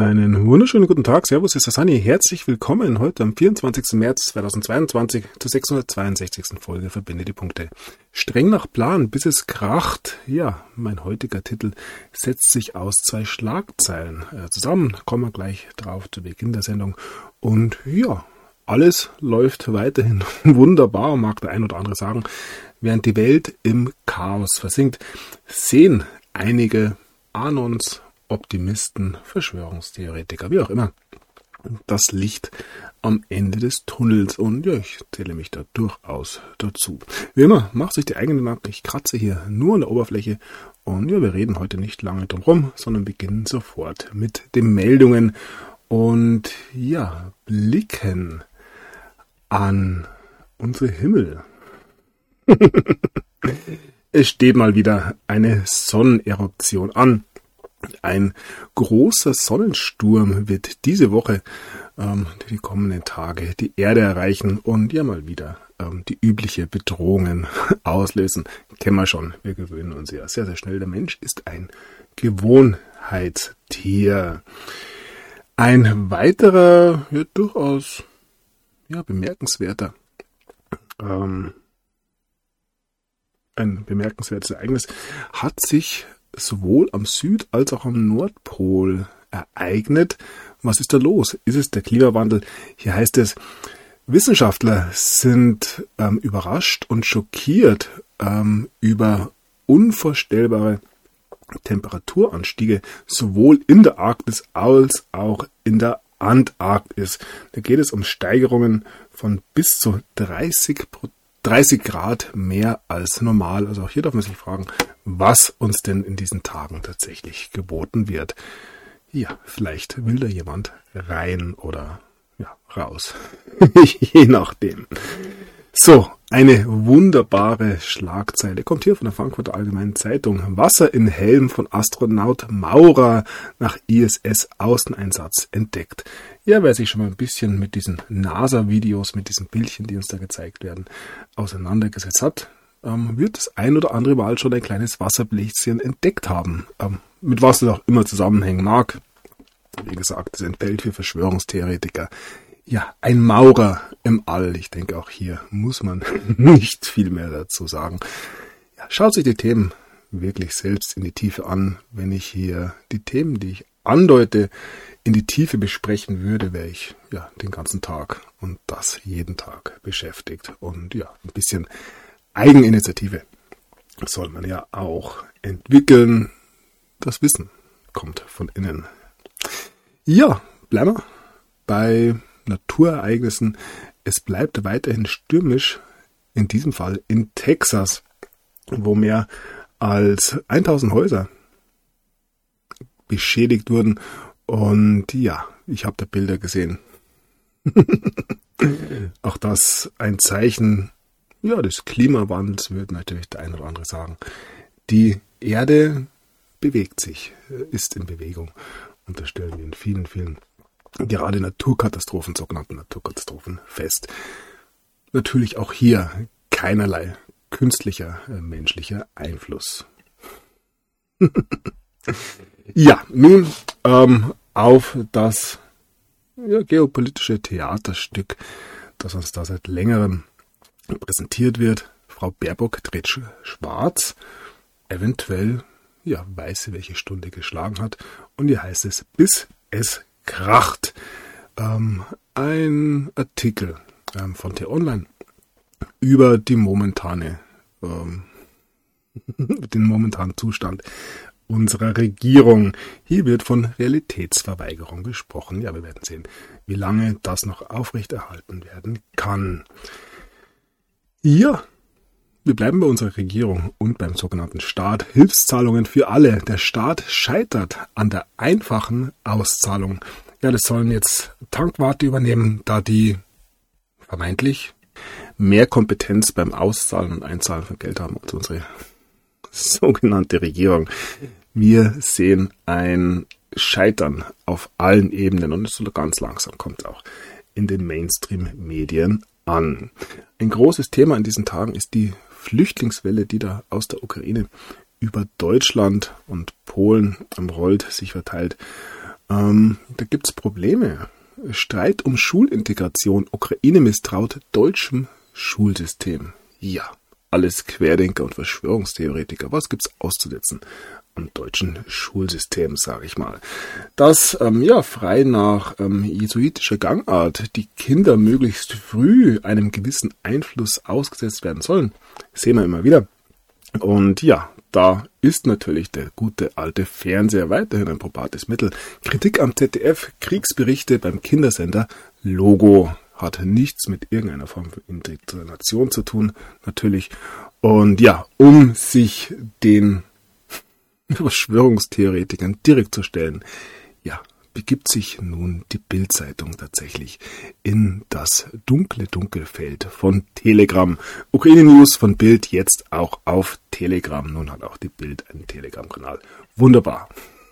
Einen wunderschönen guten Tag, Servus, hier ist der Sunny. Herzlich willkommen heute am 24. März 2022 zur 662. Folge Verbinde die Punkte. Streng nach Plan, bis es kracht. Ja, mein heutiger Titel setzt sich aus 2 Schlagzeilen zusammen. Kommen wir gleich drauf zu Beginn der Sendung. Und ja, alles läuft weiterhin wunderbar, mag der ein oder andere sagen. Während die Welt im Chaos versinkt, sehen einige Anons, Optimisten, Verschwörungstheoretiker, wie auch immer, das Licht am Ende des Tunnels. Und ja, ich zähle mich da durchaus dazu. Wie immer, macht sich die eigene Nacht. Ich kratze hier nur an der Oberfläche. Und ja, wir reden heute nicht lange drum rum, sondern beginnen sofort mit den Meldungen. Und ja, blicken an unsere Himmel. Es steht mal wieder eine Sonneneruption an. Ein großer Sonnensturm wird diese Woche, die kommenden Tage, die Erde erreichen und ja mal wieder die übliche Bedrohungen auslösen. Kennen wir schon, wir gewöhnen uns ja sehr, sehr schnell. Der Mensch ist ein Gewohnheitstier. Ein weiterer, ja, durchaus bemerkenswerter, ein bemerkenswertes Ereignis hat sich sowohl am Süd- als auch am Nordpol ereignet. Was ist da los? Ist es der Klimawandel? Hier heißt es, Wissenschaftler sind überrascht und schockiert über unvorstellbare Temperaturanstiege, sowohl in der Arktis als auch in der Antarktis. Da geht es um Steigerungen von bis zu 30 Grad mehr als normal. Also auch hier darf man sich fragen, was uns denn in diesen Tagen tatsächlich geboten wird. Ja, vielleicht will da jemand rein oder raus. Je nachdem. So, eine wunderbare Schlagzeile kommt hier von der Frankfurter Allgemeinen Zeitung. Wasser in Helm von Astronaut Maurer nach ISS-Außeneinsatz entdeckt. Ja, wer sich schon mal ein bisschen mit diesen NASA-Videos, mit diesen Bildchen, die uns da gezeigt werden, auseinandergesetzt hat, wird das ein oder andere Mal schon ein kleines Wasserbläschen entdeckt haben. Mit was das auch immer zusammenhängen mag. Wie gesagt, das entfällt für Verschwörungstheoretiker. Ja, ein Maurer im All. Ich denke, auch hier muss man nicht viel mehr dazu sagen. Ja, schaut sich die Themen wirklich selbst in die Tiefe an. Wenn ich hier die Themen, die ich andeute, in die Tiefe besprechen würde, wäre ich den ganzen Tag und das jeden Tag beschäftigt. Und ja, ein bisschen Eigeninitiative soll man ja auch entwickeln. Das Wissen kommt von innen. Ja, bleiben wir bei Naturereignissen. Es bleibt weiterhin stürmisch, in diesem Fall in Texas, wo mehr als 1000 Häuser beschädigt wurden. Und ja, ich habe da Bilder gesehen. Auch das ein Zeichen des Klimawandels, würde natürlich der eine oder andere sagen. Die Erde bewegt sich, ist in Bewegung. Und das stellen wir in vielen, vielen gerade Naturkatastrophen, sogenannten Naturkatastrophen fest. Natürlich auch hier keinerlei künstlicher, menschlicher Einfluss. Ja, nun auf das geopolitische Theaterstück, das uns da seit längerem präsentiert wird. Frau Baerbock dreht schwarz, eventuell weiß sie, welche Stunde geschlagen hat. Und hier heißt es, bis es kracht. Ein Artikel von T-Online über den momentanen Zustand unserer Regierung. Hier wird von Realitätsverweigerung gesprochen. Ja, wir werden sehen, wie lange das noch aufrechterhalten werden kann. Ja, wir bleiben bei unserer Regierung und beim sogenannten Staat. Hilfszahlungen für alle. Der Staat scheitert an der einfachen Auszahlung. Ja, das sollen jetzt Tankwarte übernehmen, da die vermeintlich mehr Kompetenz beim Auszahlen und Einzahlen von Geld haben als unsere sogenannte Regierung. Wir sehen ein Scheitern auf allen Ebenen und es so ganz langsam kommt auch in den Mainstream-Medien an. Ein großes Thema in diesen Tagen ist die Flüchtlingswelle, die da aus der Ukraine über Deutschland und Polen rollt, sich verteilt. Da gibt's Probleme. Streit um Schulintegration. Ukraine misstraut deutschem Schulsystem. Ja, alles Querdenker und Verschwörungstheoretiker. Was gibt's auszusetzen am deutschen Schulsystem, sage ich mal? Dass frei nach jesuitischer Gangart die Kinder möglichst früh einem gewissen Einfluss ausgesetzt werden sollen, sehen wir immer wieder. Und ja, da ist natürlich der gute alte Fernseher weiterhin ein probates Mittel. Kritik am ZDF, Kriegsberichte beim Kindersender Logo. Hat nichts mit irgendeiner Form von Indoktrination zu tun, natürlich. Und ja, um sich den Verschwörungstheoretikern direkt zu stellen, ja, begibt sich nun die Bild-Zeitung tatsächlich in das dunkle Dunkelfeld von Telegram. Ukraine News von Bild jetzt auch auf Telegram. Nun hat auch die Bild einen Telegram-Kanal. Wunderbar.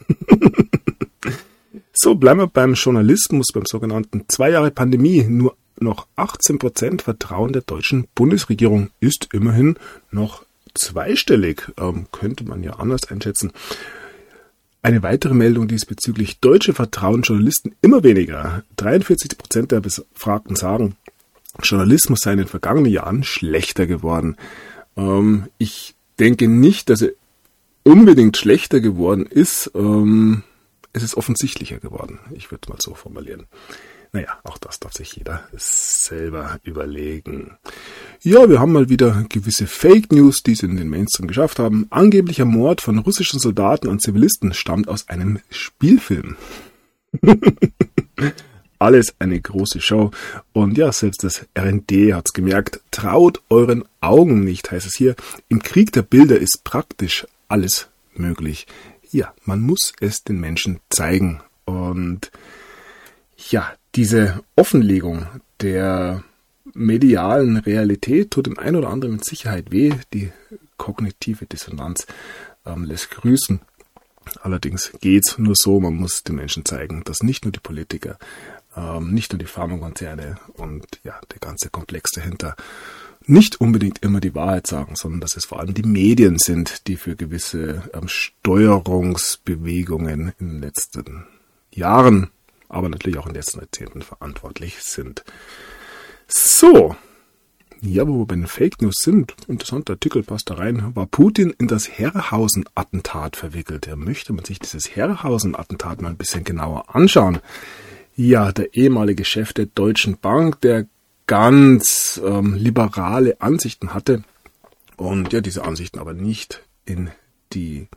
So, bleiben wir beim Journalismus, beim sogenannten 2 Jahre Pandemie. Nur noch 18% Vertrauen der deutschen Bundesregierung ist immerhin noch zweistellig. Könnte man ja anders einschätzen. Eine weitere Meldung diesbezüglich: Deutsche vertrauen Journalisten immer weniger. 43% der Befragten sagen, Journalismus sei in den vergangenen Jahren schlechter geworden. Ich denke nicht, dass er unbedingt schlechter geworden ist. Es ist offensichtlicher geworden. Ich würde mal so formulieren. Naja, auch das darf sich jeder selber überlegen. Ja, wir haben mal wieder gewisse Fake News, die es in den Mainstream geschafft haben. Angeblicher Mord von russischen Soldaten an Zivilisten stammt aus einem Spielfilm. Alles eine große Show. Und ja, selbst das RND hat's gemerkt. Traut euren Augen nicht, heißt es hier. Im Krieg der Bilder ist praktisch alles möglich. Ja, man muss es den Menschen zeigen. Und ja, diese Offenlegung der medialen Realität tut dem einen oder anderen mit Sicherheit weh. Die kognitive Dissonanz lässt grüßen. Allerdings geht's nur so, man muss den Menschen zeigen, dass nicht nur die Politiker, nicht nur die Pharmakonzerne und ja, der ganze Komplex dahinter nicht unbedingt immer die Wahrheit sagen, sondern dass es vor allem die Medien sind, die für gewisse Steuerungsbewegungen in den letzten Jahren, aber natürlich auch in den letzten Jahrzehnten verantwortlich sind. So, ja, wo wir bei den Fake News sind, interessanter Artikel passt da rein, war Putin in das Herrhausen-Attentat verwickelt. Ja, möchte man sich dieses Herrhausen-Attentat mal ein bisschen genauer anschauen. Ja, der ehemalige Chef der Deutschen Bank, der ganz liberale Ansichten hatte und ja, diese Ansichten aber nicht in die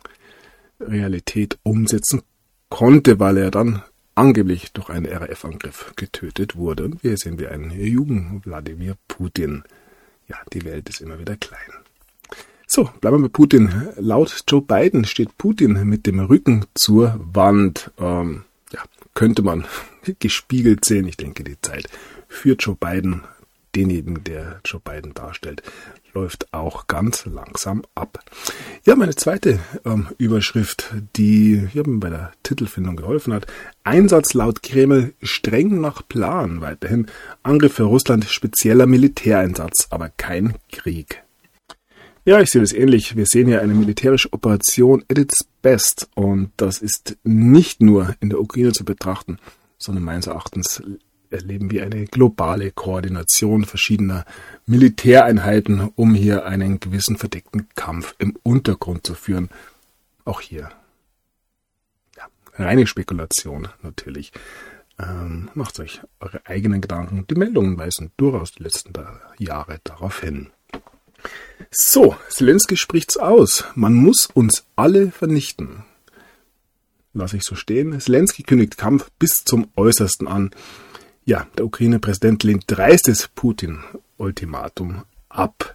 Realität umsetzen konnte, weil er dann angeblich durch einen RAF-Angriff getötet wurde. Und hier sehen wir einen jungen Wladimir Putin. Ja, die Welt ist immer wieder klein. So, bleiben wir bei Putin. Laut Joe Biden steht Putin mit dem Rücken zur Wand. Könnte man gespiegelt sehen. Ich denke, die Zeit für Joe Biden, denjenigen, der Joe Biden darstellt, läuft auch ganz langsam ab. Ja, meine zweite Überschrift, die mir bei der Titelfindung geholfen hat. Einsatz laut Kreml streng nach Plan. Weiterhin Angriff für Russland, spezieller Militäreinsatz, aber kein Krieg. Ja, ich sehe das ähnlich. Wir sehen hier eine militärische Operation at its best. Und das ist nicht nur in der Ukraine zu betrachten, sondern meines Erachtens erleben wir eine globale Koordination verschiedener Militäreinheiten, um hier einen gewissen verdeckten Kampf im Untergrund zu führen. Auch hier, ja, reine Spekulation natürlich. Macht euch eure eigenen Gedanken. Die Meldungen weisen durchaus die letzten Jahre darauf hin. So, Zelensky spricht's aus. Man muss uns alle vernichten. Lass ich so stehen. Zelensky kündigt Kampf bis zum Äußersten an. Ja, der Ukraine-Präsident lehnt dreistes Putin-Ultimatum ab.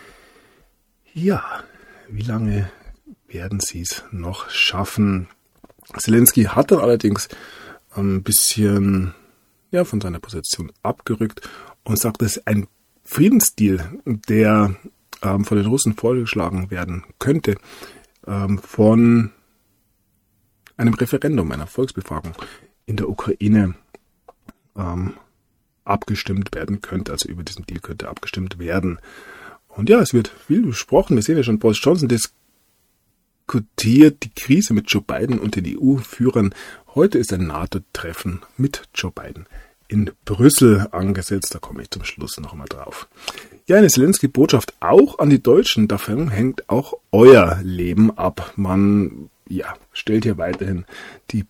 Ja, wie lange werden sie es noch schaffen? Zelensky hat dann allerdings ein bisschen von seiner Position abgerückt und sagt, es ist ein Friedensdeal, der von den Russen vorgeschlagen werden könnte, von einem Referendum, einer Volksbefragung in der Ukraine abgestimmt werden könnte. Also über diesen Deal könnte abgestimmt werden. Und ja, es wird viel besprochen. Wir sehen ja schon, Boris Johnson diskutiert die Krise mit Joe Biden und den EU-Führern. Heute ist ein NATO-Treffen mit Joe Biden in Brüssel angesetzt. Da komme ich zum Schluss noch einmal drauf. Ja, eine Zelensky-Botschaft auch an die Deutschen. Davon hängt auch euer Leben ab. Man stellt hier weiterhin die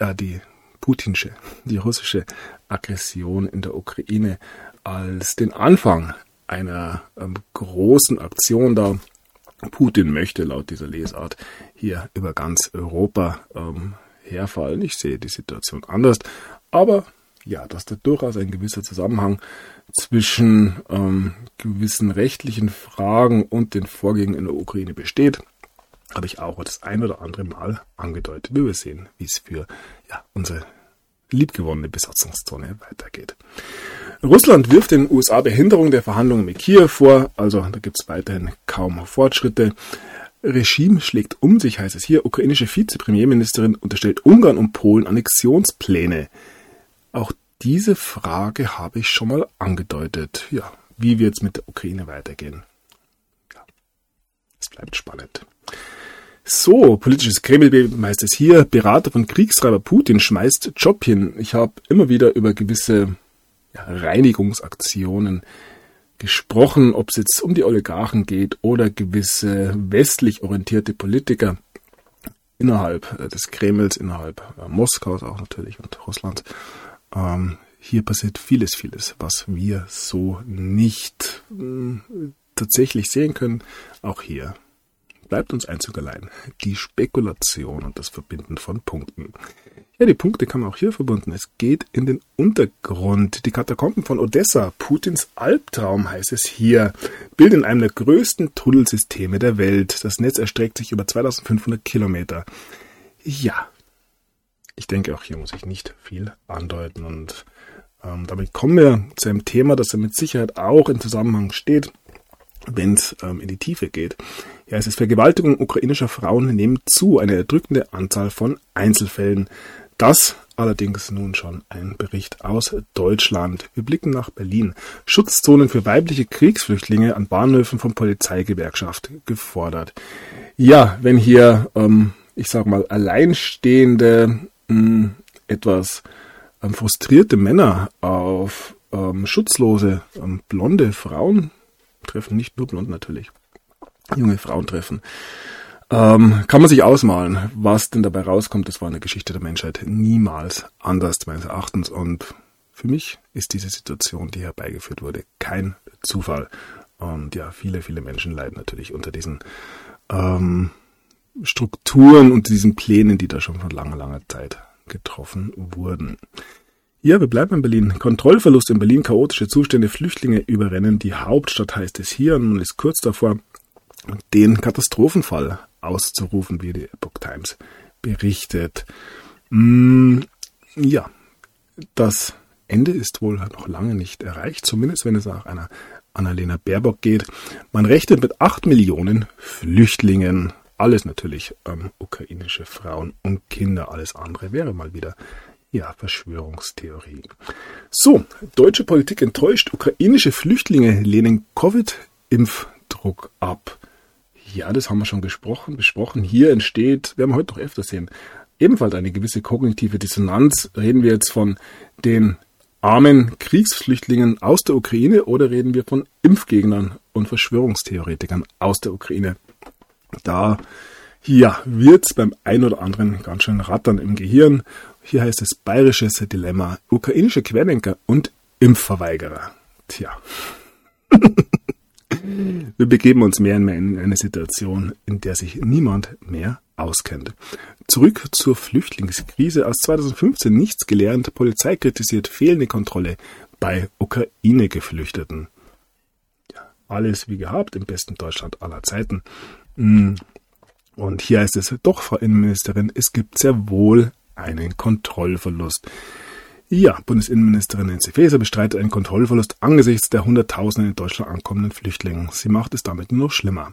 russische Aggression in der Ukraine als den Anfang einer großen Aktion dar. Putin möchte laut dieser Lesart hier über ganz Europa herfallen. Ich sehe die Situation anders, aber ja, dass da durchaus ein gewisser Zusammenhang zwischen gewissen rechtlichen Fragen und den Vorgängen in der Ukraine besteht, habe ich auch das ein oder andere Mal angedeutet. Wir werden sehen, wie es für unsere liebgewonnene Besatzungszone weitergeht. Russland wirft den USA Behinderung der Verhandlungen mit Kiew vor, also da gibt es weiterhin kaum Fortschritte. Regime schlägt um sich, heißt es hier. Ukrainische Vizepremierministerin unterstellt Ungarn und Polen Annexionspläne. Auch diese Frage habe ich schon mal angedeutet. Ja, wie wird es mit der Ukraine weitergehen? Ja, es bleibt spannend. So, politisches Kremlbeben heißt es hier. Berater von Kriegstreiber Putin schmeißt Job hin. Ich habe immer wieder über gewisse Reinigungsaktionen gesprochen, ob es jetzt um die Oligarchen geht oder gewisse westlich orientierte Politiker innerhalb des Kremls, innerhalb Moskaus auch natürlich und Russlands. Hier passiert vieles, was wir so nicht tatsächlich sehen können. Auch hier bleibt uns einzig allein die Spekulation und das Verbinden von Punkten. Ja, die Punkte kann man auch hier verbinden. Es geht in den Untergrund. Die Katakomben von Odessa, Putins Albtraum heißt es hier, bilden einem der größten Tunnelsysteme der Welt. Das Netz erstreckt sich über 2500 Kilometer. Ja, ich denke, auch hier muss ich nicht viel andeuten. Und damit kommen wir zu einem Thema, das mit Sicherheit auch im Zusammenhang steht, wenn es in die Tiefe geht. Ja, es ist Vergewaltigung ukrainischer Frauen nehmen zu, eine erdrückende Anzahl von Einzelfällen. Das allerdings nun schon ein Bericht aus Deutschland. Wir blicken nach Berlin. Schutzzonen für weibliche Kriegsflüchtlinge an Bahnhöfen von Polizeigewerkschaft gefordert. Ja, wenn hier, alleinstehende, etwas frustrierte Männer auf schutzlose, blonde Frauen treffen, nicht nur blond natürlich, junge Frauen treffen, kann man sich ausmalen, was denn dabei rauskommt. Das war in der Geschichte der Menschheit niemals anders, meines Erachtens. Und für mich ist diese Situation, die herbeigeführt wurde, kein Zufall. Und ja, viele Menschen leiden natürlich unter diesen Strukturen und diesen Plänen, die da schon vor langer Zeit getroffen wurden. Ja, wir bleiben in Berlin. Kontrollverlust in Berlin, chaotische Zustände, Flüchtlinge überrennen die Hauptstadt, heißt es hier. Und man ist kurz davor, den Katastrophenfall auszurufen, wie die Epoch Times berichtet. Ja, das Ende ist wohl noch lange nicht erreicht, zumindest wenn es nach einer Annalena Baerbock geht. Man rechnet mit 8 Millionen Flüchtlingen. Alles natürlich ukrainische Frauen und Kinder. Alles andere wäre mal wieder Verschwörungstheorie. So, deutsche Politik enttäuscht. Ukrainische Flüchtlinge lehnen Covid-Impfdruck ab. Ja, das haben wir schon besprochen. Hier entsteht, werden wir heute noch öfter sehen, ebenfalls eine gewisse kognitive Dissonanz. Reden wir jetzt von den armen Kriegsflüchtlingen aus der Ukraine oder reden wir von Impfgegnern und Verschwörungstheoretikern aus der Ukraine? Da wird es beim einen oder anderen ganz schön rattern im Gehirn. Hier heißt es bayerisches Dilemma, ukrainische Querdenker und Impfverweigerer. Tja. Wir begeben uns mehr und mehr in eine Situation, in der sich niemand mehr auskennt. Zurück zur Flüchtlingskrise. Aus 2015 nichts gelernt. Polizei kritisiert fehlende Kontrolle bei Ukraine-Geflüchteten. Ja, alles wie gehabt, im besten Deutschland aller Zeiten. Und hier heißt es doch, Frau Innenministerin, es gibt sehr wohl einen Kontrollverlust. Ja, Bundesinnenministerin Nancy Faeser bestreitet einen Kontrollverlust angesichts der Hunderttausenden in Deutschland ankommenden Flüchtlinge. Sie macht es damit nur noch schlimmer.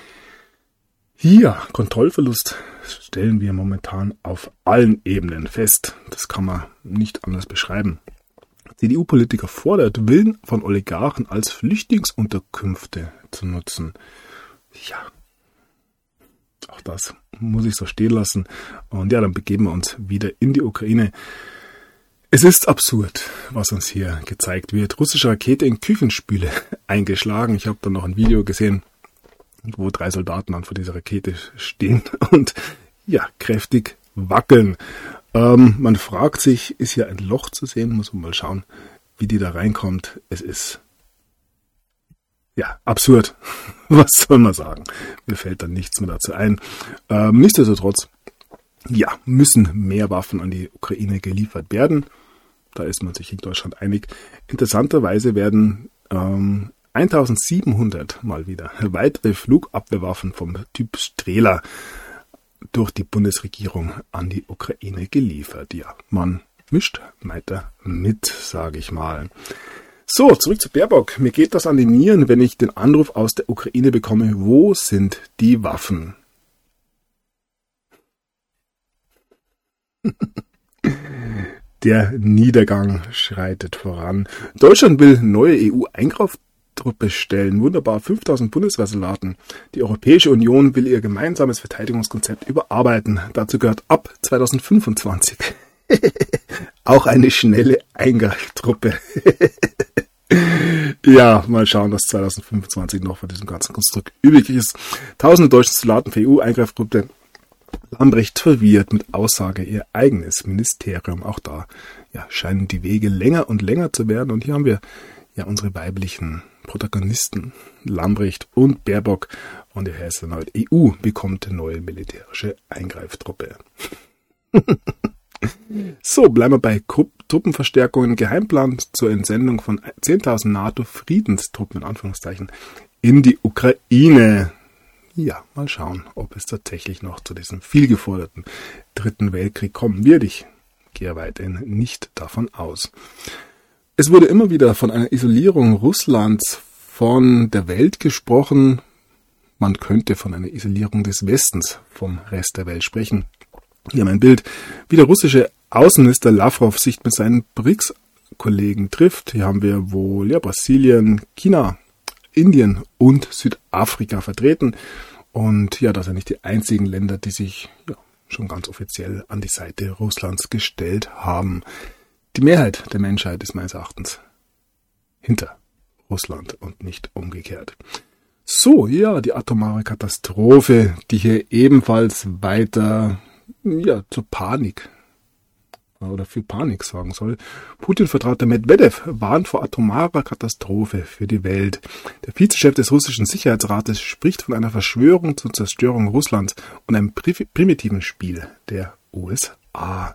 Ja, Kontrollverlust stellen wir momentan auf allen Ebenen fest. Das kann man nicht anders beschreiben. CDU-Politiker fordert, Villen von Oligarchen als Flüchtlingsunterkünfte zu nutzen. Ja. Auch das muss ich so stehen lassen. Und ja, dann begeben wir uns wieder in die Ukraine. Es ist absurd, was uns hier gezeigt wird. Russische Rakete in Küchenspüle eingeschlagen. Ich habe dann noch ein Video gesehen, wo 3 Soldaten dann vor dieser Rakete stehen und ja, kräftig wackeln. Man fragt sich, ist hier ein Loch zu sehen? Muss man mal schauen, wie die da reinkommt. Es ist ja absurd. Was soll man sagen? Mir fällt dann nichts mehr dazu ein. Nichtsdestotrotz, ja, müssen mehr Waffen an die Ukraine geliefert werden. Da ist man sich in Deutschland einig. Interessanterweise werden 1700 mal wieder weitere Flugabwehrwaffen vom Typ Strela durch die Bundesregierung an die Ukraine geliefert. Ja, man mischt weiter mit, sage ich mal. So, zurück zu Baerbock. Mir geht das an die Nieren, wenn ich den Anruf aus der Ukraine bekomme. Wo sind die Waffen? Der Niedergang schreitet voran. Deutschland will neue EU-Eingreiftruppe stellen. Wunderbar, 5000 Bundeswehrsoldaten. Die Europäische Union will ihr gemeinsames Verteidigungskonzept überarbeiten. Dazu gehört ab 2025 auch eine schnelle Eingreiftruppe. Ja, mal schauen, was 2025 noch von diesem ganzen Konstrukt übrig ist. Tausende deutsche Soldaten für EU-Eingreiftruppe. Lambrecht verwirrt mit Aussage ihr eigenes Ministerium. Auch da ja, scheinen die Wege länger und länger zu werden. Und hier haben wir ja unsere weiblichen Protagonisten, Lambrecht und Baerbock. Und der heißt erneut, EU bekommt neue militärische Eingreiftruppe. So, bleiben wir bei Truppenverstärkungen. Geheimplan zur Entsendung von 10.000 NATO-Friedenstruppen, in Anführungszeichen, in die Ukraine. Ja, mal schauen, ob es tatsächlich noch zu diesem vielgeforderten Dritten Weltkrieg kommen wird. Ich gehe weiterhin nicht davon aus. Es wurde immer wieder von einer Isolierung Russlands von der Welt gesprochen. Man könnte von einer Isolierung des Westens vom Rest der Welt sprechen. Hier haben wir ein Bild, wie der russische Außenminister Lavrov sich mit seinen BRICS-Kollegen trifft. Hier haben wir wohl ja, Brasilien, China, Indien und Südafrika vertreten. Und ja, das sind nicht die einzigen Länder, die sich ja, schon ganz offiziell an die Seite Russlands gestellt haben. Die Mehrheit der Menschheit ist meines Erachtens hinter Russland und nicht umgekehrt. So, ja, die atomare Katastrophe, die hier ebenfalls weiter ja, zur Panik oder für Panik sorgen soll. Putin-Vertrauter Medvedev warnt vor atomarer Katastrophe für die Welt. Der Vizechef des russischen Sicherheitsrates spricht von einer Verschwörung zur Zerstörung Russlands und einem primitiven Spiel der USA.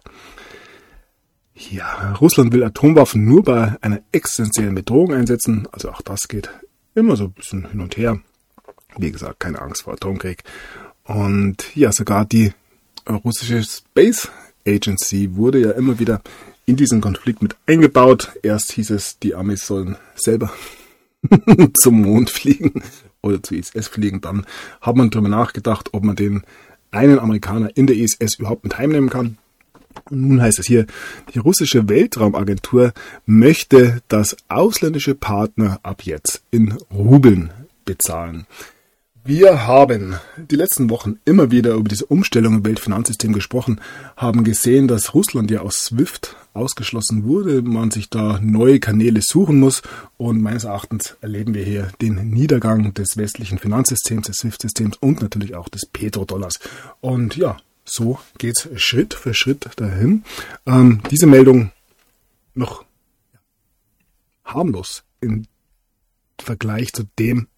Ja, Russland will Atomwaffen nur bei einer existenziellen Bedrohung einsetzen. Also auch das geht immer so ein bisschen hin und her. Wie gesagt, keine Angst vor Atomkrieg. Und ja, sogar die russische Space Agency wurde ja immer wieder in diesen Konflikt mit eingebaut. Erst hieß es, die Amis sollen selber zum Mond fliegen oder zur ISS fliegen. Dann hat man darüber nachgedacht, ob man den einen Amerikaner in der ISS überhaupt mit heimnehmen kann. Und nun heißt es hier, die russische Weltraumagentur möchte, dass ausländische Partner ab jetzt in Rubeln bezahlen. Wir haben die letzten Wochen immer wieder über diese Umstellung im Weltfinanzsystem gesprochen, haben gesehen, dass Russland ja aus SWIFT ausgeschlossen wurde, man sich da neue Kanäle suchen muss und meines Erachtens erleben wir hier den Niedergang des westlichen Finanzsystems, des SWIFT-Systems und natürlich auch des Petrodollars. Und ja, so geht's Schritt für Schritt dahin. Diese Meldung noch harmlos im Vergleich zu dem,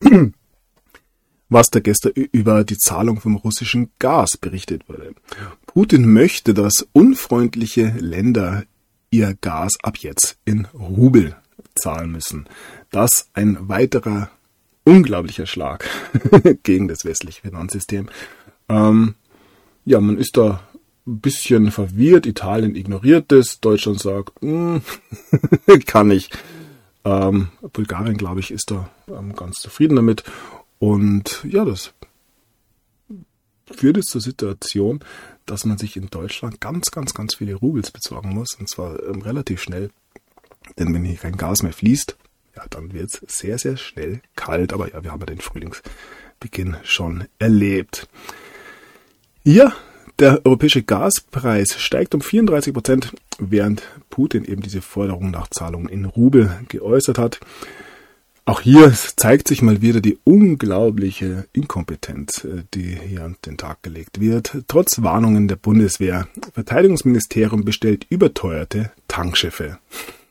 was da gestern über die Zahlung vom russischen Gas berichtet wurde. Putin möchte, dass unfreundliche Länder ihr Gas ab jetzt in Rubel zahlen müssen. Das ein weiterer unglaublicher Schlag gegen das westliche Finanzsystem. Ja, man ist da ein bisschen verwirrt. Italien ignoriert es. Deutschland sagt, kann ich. Bulgarien, glaube ich, ist da ganz zufrieden damit. Und ja, das führt jetzt zur Situation, dass man sich in Deutschland ganz viele Rubels besorgen muss. Und zwar relativ schnell. Denn wenn hier kein Gas mehr fließt, ja, dann wird es sehr schnell kalt. Aber ja, wir haben ja den Frühlings Beginn schon erlebt. Ja, der europäische Gaspreis steigt um 34%, während Putin eben diese Forderung nach Zahlungen in Rubel geäußert hat. Auch hier zeigt sich mal wieder die unglaubliche Inkompetenz, die hier an den Tag gelegt wird. Trotz Warnungen der Bundeswehr. Verteidigungsministerium bestellt überteuerte Tankschiffe.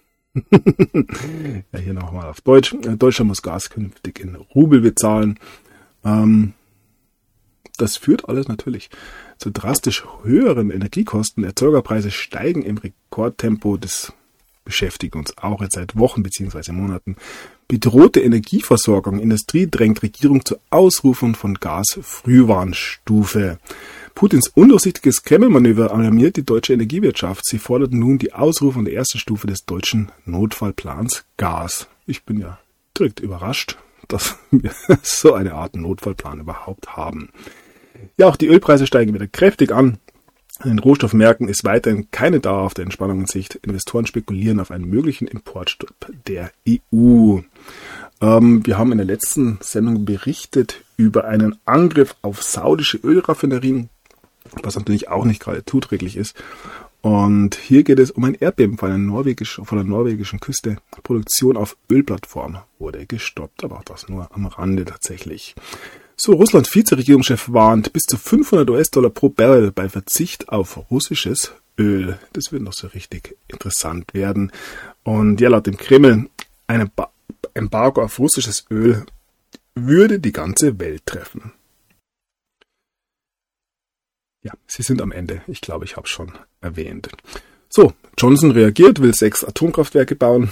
Ja, hier nochmal auf Deutsch. Deutschland muss Gas künftig in Rubel bezahlen. Das führt alles natürlich zu drastisch höheren Energiekosten. Erzeugerpreise steigen im Rekordtempo. Das beschäftigt uns auch jetzt seit Wochen bzw. Monaten. Bedrohte Energieversorgung. Industrie drängt Regierung zur Ausrufung von Gas-Frühwarnstufe. Putins undurchsichtiges Kreml-Manöver alarmiert die deutsche Energiewirtschaft. Sie fordert nun die Ausrufung der ersten Stufe des deutschen Notfallplans Gas. Ich bin ja direkt überrascht, dass wir so eine Art Notfallplan überhaupt haben. Ja, auch die Ölpreise steigen wieder kräftig an. An den Rohstoffmärkten ist weiterhin keine dauerhafte Entspannung in Sicht. Investoren spekulieren auf einen möglichen Importstopp der EU. Wir haben in der letzten Sendung berichtet über einen Angriff auf saudische Ölraffinerien, was natürlich auch nicht gerade zuträglich ist. Und hier geht es um ein Erdbeben von der norwegischen Küste. Produktion auf Ölplattform wurde gestoppt, aber auch das nur am Rande tatsächlich. So, Russlands Vizeregierungschef warnt bis zu $500 pro Barrel bei Verzicht auf russisches Öl. Das wird noch so richtig interessant werden. Und ja, laut dem Kreml, ein Embargo auf russisches Öl würde die ganze Welt treffen. Ja, sie sind am Ende. Ich glaube, ich habe es schon erwähnt. So, Johnson reagiert, will 6 Atomkraftwerke bauen.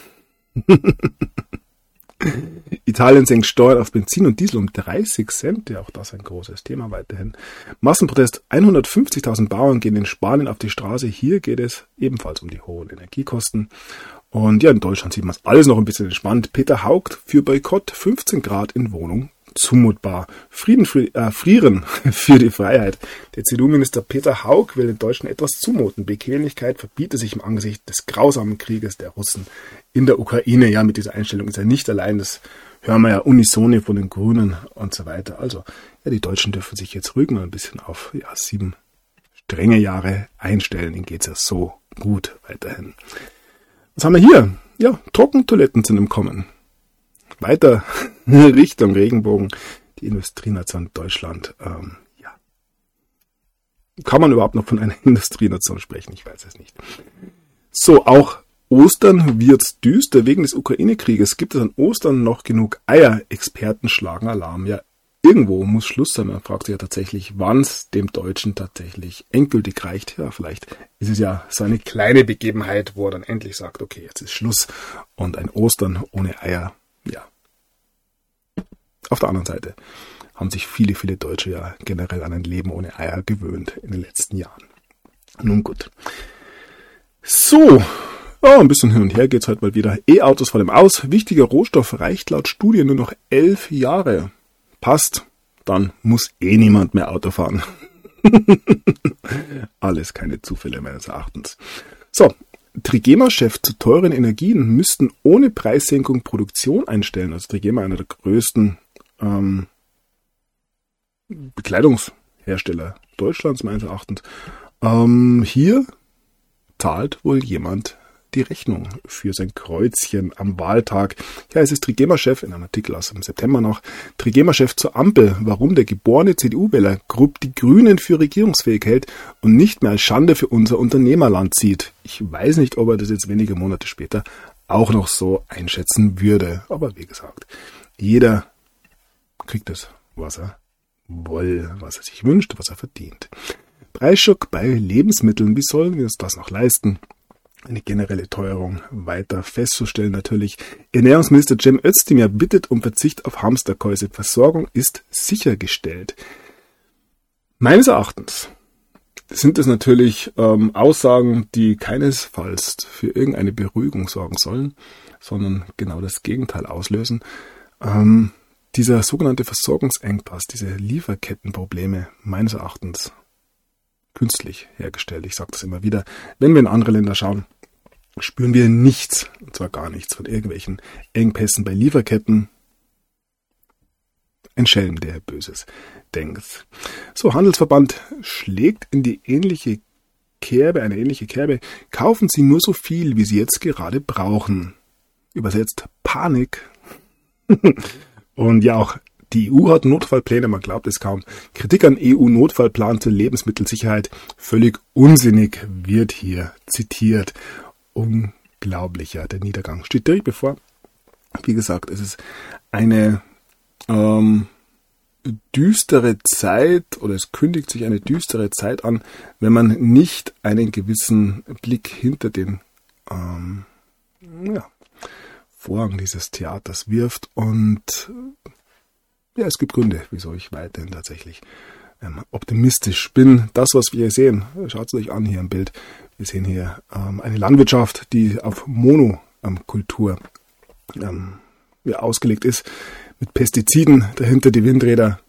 Italien senkt Steuern auf Benzin und Diesel um 30 Cent. Ja, auch das ein großes Thema weiterhin. Massenprotest. 150.000 Bauern gehen in Spanien auf die Straße. Hier geht es ebenfalls um die hohen Energiekosten. Und ja, in Deutschland sieht man es alles noch ein bisschen entspannt. Peter Haugt für Boykott. 15 Grad in Wohnung. Zumutbar. Frieren für die Freiheit. Der CDU-Minister Peter Hauck will den Deutschen etwas zumuten. Bequemlichkeit verbiete sich im Angesicht des grausamen Krieges der Russen in der Ukraine. Ja, mit dieser Einstellung ist er nicht allein. Das hören wir ja unisone von den Grünen und so weiter. Also, ja, die Deutschen dürfen sich jetzt ruhig mal ein bisschen auf 7 strenge Jahre einstellen. Ihnen geht's ja so gut weiterhin. Was haben wir hier? Ja, Trockentoiletten sind im Kommen. Weiter Richtung Regenbogen, die Industrienation Deutschland. Ja. Kann man überhaupt noch von einer Industrienation sprechen? Ich weiß es nicht. So, auch Ostern wird's düster. Wegen des Ukraine-Krieges gibt es an Ostern noch genug Eier. Experten schlagen Alarm. Ja, irgendwo muss Schluss sein. Man fragt sich ja tatsächlich, wann es dem Deutschen tatsächlich endgültig reicht. Ja, vielleicht ist es ja so eine kleine Begebenheit, wo er dann endlich sagt, okay, jetzt ist Schluss. Und ein Ostern ohne Eier. Ja. Auf der anderen Seite haben sich viele, viele Deutsche ja generell an ein Leben ohne Eier gewöhnt in den letzten Jahren. Nun gut. So, ein bisschen hin und her geht's heute mal wieder. E-Autos vor dem Aus. Wichtiger Rohstoff reicht laut Studie nur noch 11 Jahre. Passt, dann muss niemand mehr Auto fahren. Alles keine Zufälle meines Erachtens. So. Trigema-Chef zu teuren Energien müssten ohne Preissenkung Produktion einstellen. Also Trigema, einer der größten Bekleidungshersteller Deutschlands, meines Erachtens. Hier zahlt wohl jemand die Rechnung für sein Kreuzchen am Wahltag. Ja, es ist Trigema-Chef, in einem Artikel aus dem September noch, Trigema-Chef zur Ampel, warum der geborene CDU-Wähler Grupp die Grünen für regierungsfähig hält und nicht mehr als Schande für unser Unternehmerland sieht. Ich weiß nicht, ob er das jetzt wenige Monate später auch noch so einschätzen würde. Aber wie gesagt, jeder kriegt das, was er will, was er sich wünscht, was er verdient. Preisschock bei Lebensmitteln. Wie sollen wir uns das noch leisten? Eine generelle Teuerung weiter festzustellen natürlich. Ernährungsminister Cem Özdemir bittet um Verzicht auf Hamsterkäufe. Versorgung ist sichergestellt. Meines Erachtens sind es natürlich Aussagen, die keinesfalls für irgendeine Beruhigung sorgen sollen, sondern genau das Gegenteil auslösen. Dieser sogenannte Versorgungsengpass, diese Lieferkettenprobleme, meines Erachtens künstlich hergestellt. Ich sage das immer wieder. Wenn wir in andere Länder schauen, spüren wir nichts, und zwar gar nichts, von irgendwelchen Engpässen bei Lieferketten. ein Schelm, der Böses denkt. So, Handelsverband schlägt in die ähnliche Kerbe, eine ähnliche Kerbe. Kaufen Sie nur so viel, wie Sie jetzt gerade brauchen. Übersetzt Panik. Und ja, auch die EU hat Notfallpläne, man glaubt es kaum. Kritik an EU-Notfallplan zur Lebensmittelsicherheit. Völlig unsinnig wird hier zitiert. Unglaublicher, der Niedergang steht direkt bevor. Wie gesagt, es ist eine düstere Zeit, oder es kündigt sich eine düstere Zeit an, wenn man nicht einen gewissen Blick hinter den Vorhang dieses Theaters wirft. Und ja, es gibt Gründe, wieso ich weiterhin tatsächlich optimistisch bin. Das, was wir hier sehen, schaut es euch an hier im Bild. Wir sehen hier eine Landwirtschaft, die auf Monokultur ausgelegt ist, mit Pestiziden dahinter, die Windräder.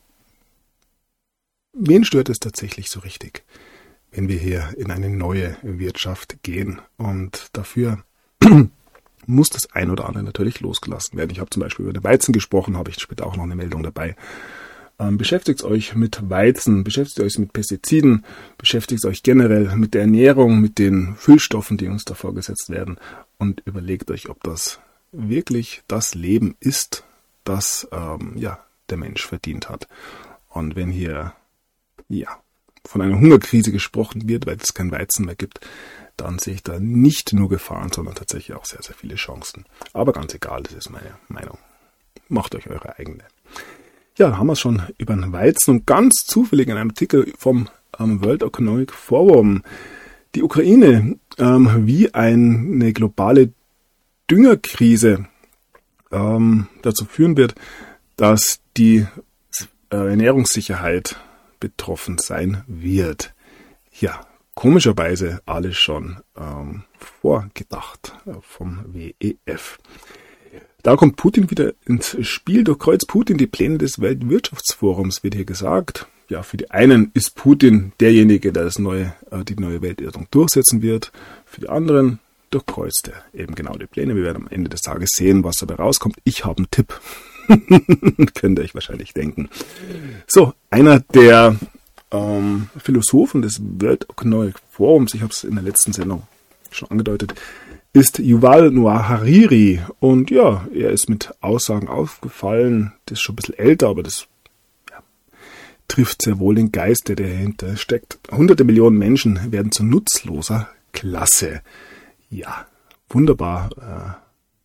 Wen stört es tatsächlich so richtig, wenn wir hier in eine neue Wirtschaft gehen? Und dafür muss das ein oder andere natürlich losgelassen werden. Ich habe zum Beispiel über den Weizen gesprochen, habe ich später auch noch eine Meldung dabei. Beschäftigt euch mit Weizen, beschäftigt euch mit Pestiziden, beschäftigt euch generell mit der Ernährung, mit den Füllstoffen, die uns da vorgesetzt werden, und überlegt euch, ob das wirklich das Leben ist, das der Mensch verdient hat. Und wenn hier von einer Hungerkrise gesprochen wird, weil es kein Weizen mehr gibt, dann sehe ich da nicht nur Gefahren, sondern tatsächlich auch sehr, sehr viele Chancen. Aber ganz egal, das ist meine Meinung. Macht euch eure eigene. Ja, haben wir es schon über den Weizen, und ganz zufällig in einem Artikel vom World Economic Forum die Ukraine wie eine globale Düngerkrise dazu führen wird, dass die Ernährungssicherheit betroffen sein wird. Ja, komischerweise alles schon vorgedacht vom WEF. Da kommt Putin wieder ins Spiel. Durchkreuzt Putin die Pläne des Weltwirtschaftsforums, wird hier gesagt. Ja, für die einen ist Putin derjenige, der die neue Weltordnung durchsetzen wird. Für die anderen durchkreuzt er eben genau die Pläne. Wir werden am Ende des Tages sehen, was dabei rauskommt. Ich habe einen Tipp. Könnt ihr euch wahrscheinlich denken. So, einer der Philosophen des World Economic Forums, ich habe es in der letzten Sendung schon angedeutet, ist Yuval Noah Harari. Und ja, er ist mit Aussagen aufgefallen, das ist schon ein bisschen älter, aber das trifft sehr wohl den Geist, der dahinter steckt. Hunderte Millionen Menschen werden zu nutzloser Klasse. Ja, wunderbar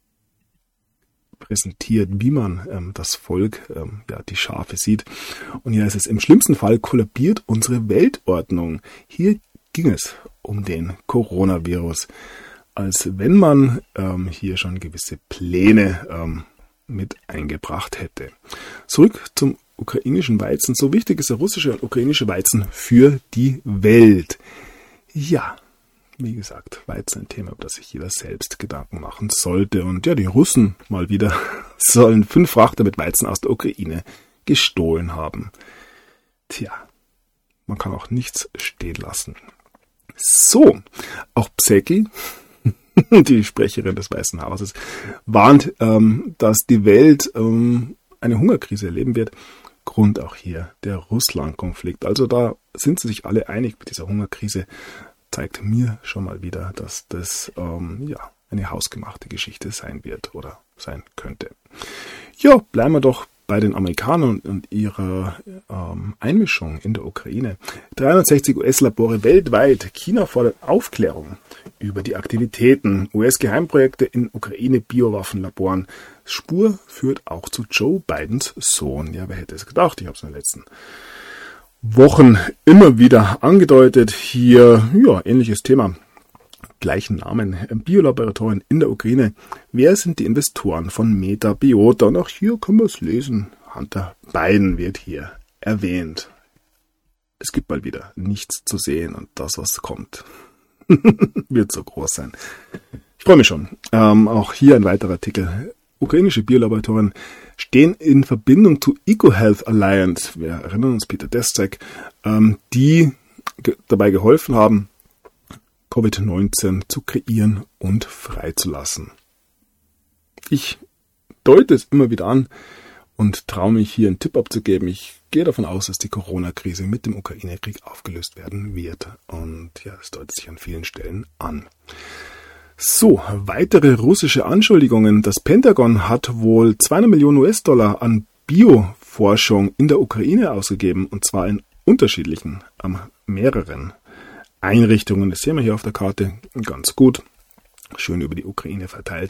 präsentiert, wie man das Volk, die Schafe sieht. Und hier ist es: Im schlimmsten Fall kollabiert unsere Weltordnung. Hier ging es um den Coronavirus. Als wenn man hier schon gewisse Pläne mit eingebracht hätte. Zurück zum ukrainischen Weizen. So wichtig ist der russische und ukrainische Weizen für die Welt. Ja, wie gesagt, Weizen ein Thema, über das sich jeder selbst Gedanken machen sollte. Und ja, die Russen mal wieder sollen 5 Frachter mit Weizen aus der Ukraine gestohlen haben. Tja, man kann auch nichts stehen lassen. So, auch Pseki, die Sprecherin des Weißen Hauses, warnt, dass die Welt eine Hungerkrise erleben wird. Grund auch hier der Russland-Konflikt. Also da sind sie sich alle einig mit dieser Hungerkrise. Zeigt mir schon mal wieder, dass das eine hausgemachte Geschichte sein wird oder sein könnte. Ja, bleiben wir doch bei den Amerikanern und ihrer Einmischung in der Ukraine. 360 US-Labore weltweit. China fordert Aufklärung über die Aktivitäten. US-Geheimprojekte in Ukraine-Biowaffenlaboren. Spur führt auch zu Joe Bidens Sohn. Ja, wer hätte es gedacht? Ich habe es in den letzten Wochen immer wieder angedeutet. Hier, ähnliches Thema. Gleichen Namen. Biolaboratorien in der Ukraine. Wer sind die Investoren von Meta Biota? Und auch hier können wir es lesen. Hunter Biden wird hier erwähnt. Es gibt mal wieder nichts zu sehen, und das, was kommt, wird so groß sein. Ich freue mich schon. Auch hier ein weiterer Artikel. Ukrainische Biolaboratorien stehen in Verbindung zu EcoHealth Alliance. Wir erinnern uns, Peter Destek, die dabei geholfen haben, Covid-19 zu kreieren und freizulassen. Ich deute es immer wieder an und traue mich hier einen Tipp abzugeben. Ich gehe davon aus, dass die Corona-Krise mit dem Ukraine-Krieg aufgelöst werden wird. Und ja, das deutet sich an vielen Stellen an. So, weitere russische Anschuldigungen. Das Pentagon hat wohl 200 Millionen US-Dollar an Bioforschung in der Ukraine ausgegeben, und zwar in unterschiedlichen, mehreren Einrichtungen. Das sehen wir hier auf der Karte ganz gut. Schön über die Ukraine verteilt.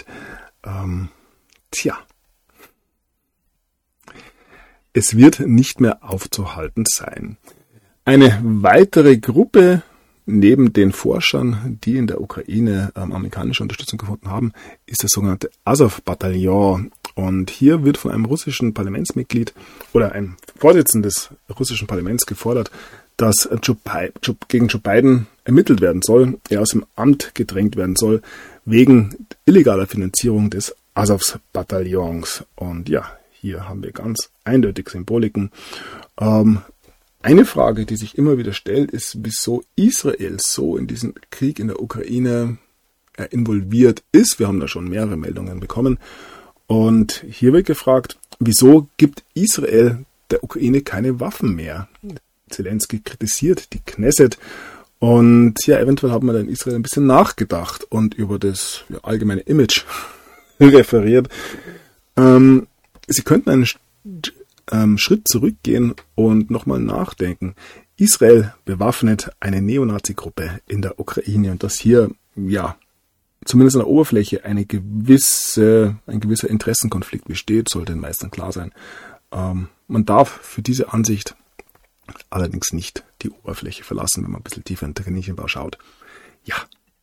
Es wird nicht mehr aufzuhalten sein. Eine weitere Gruppe neben den Forschern, die in der Ukraine amerikanische Unterstützung gefunden haben, ist das sogenannte Azov-Bataillon. Und hier wird von einem russischen Parlamentsmitglied oder einem Vorsitzenden des russischen Parlaments gefordert, dass gegen Joe Biden ermittelt werden soll, er aus dem Amt gedrängt werden soll, wegen illegaler Finanzierung des Azov-Bataillons. Und ja, hier haben wir ganz eindeutig Symboliken. Eine Frage, die sich immer wieder stellt, ist, wieso Israel so in diesen Krieg in der Ukraine involviert ist. Wir haben da schon mehrere Meldungen bekommen. Und hier wird gefragt, wieso gibt Israel der Ukraine keine Waffen mehr? Zelensky kritisiert die Knesset. Und ja, eventuell hat man da in Israel ein bisschen nachgedacht und über das allgemeine Image referiert. Sie könnten einen Schritt zurückgehen und nochmal nachdenken. Israel bewaffnet eine Neonazi-Gruppe in der Ukraine, und dass hier, ja, zumindest an der Oberfläche ein gewisser Interessenkonflikt besteht, sollte den meisten klar sein. Man darf für diese Ansicht allerdings nicht die Oberfläche verlassen, wenn man ein bisschen tiefer in den Kaninchenbau schaut. Ja.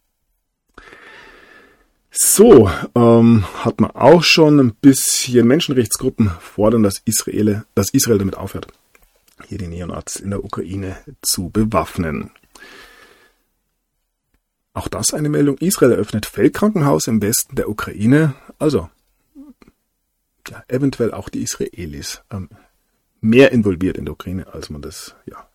So, hat man auch schon ein bisschen Menschenrechtsgruppen fordern, dass Israel damit aufhört, hier die Neonazis in der Ukraine zu bewaffnen. Auch das eine Meldung. Israel eröffnet Feldkrankenhaus im Westen der Ukraine. Also, ja, eventuell auch die Israelis mehr involviert in der Ukraine, als man das ja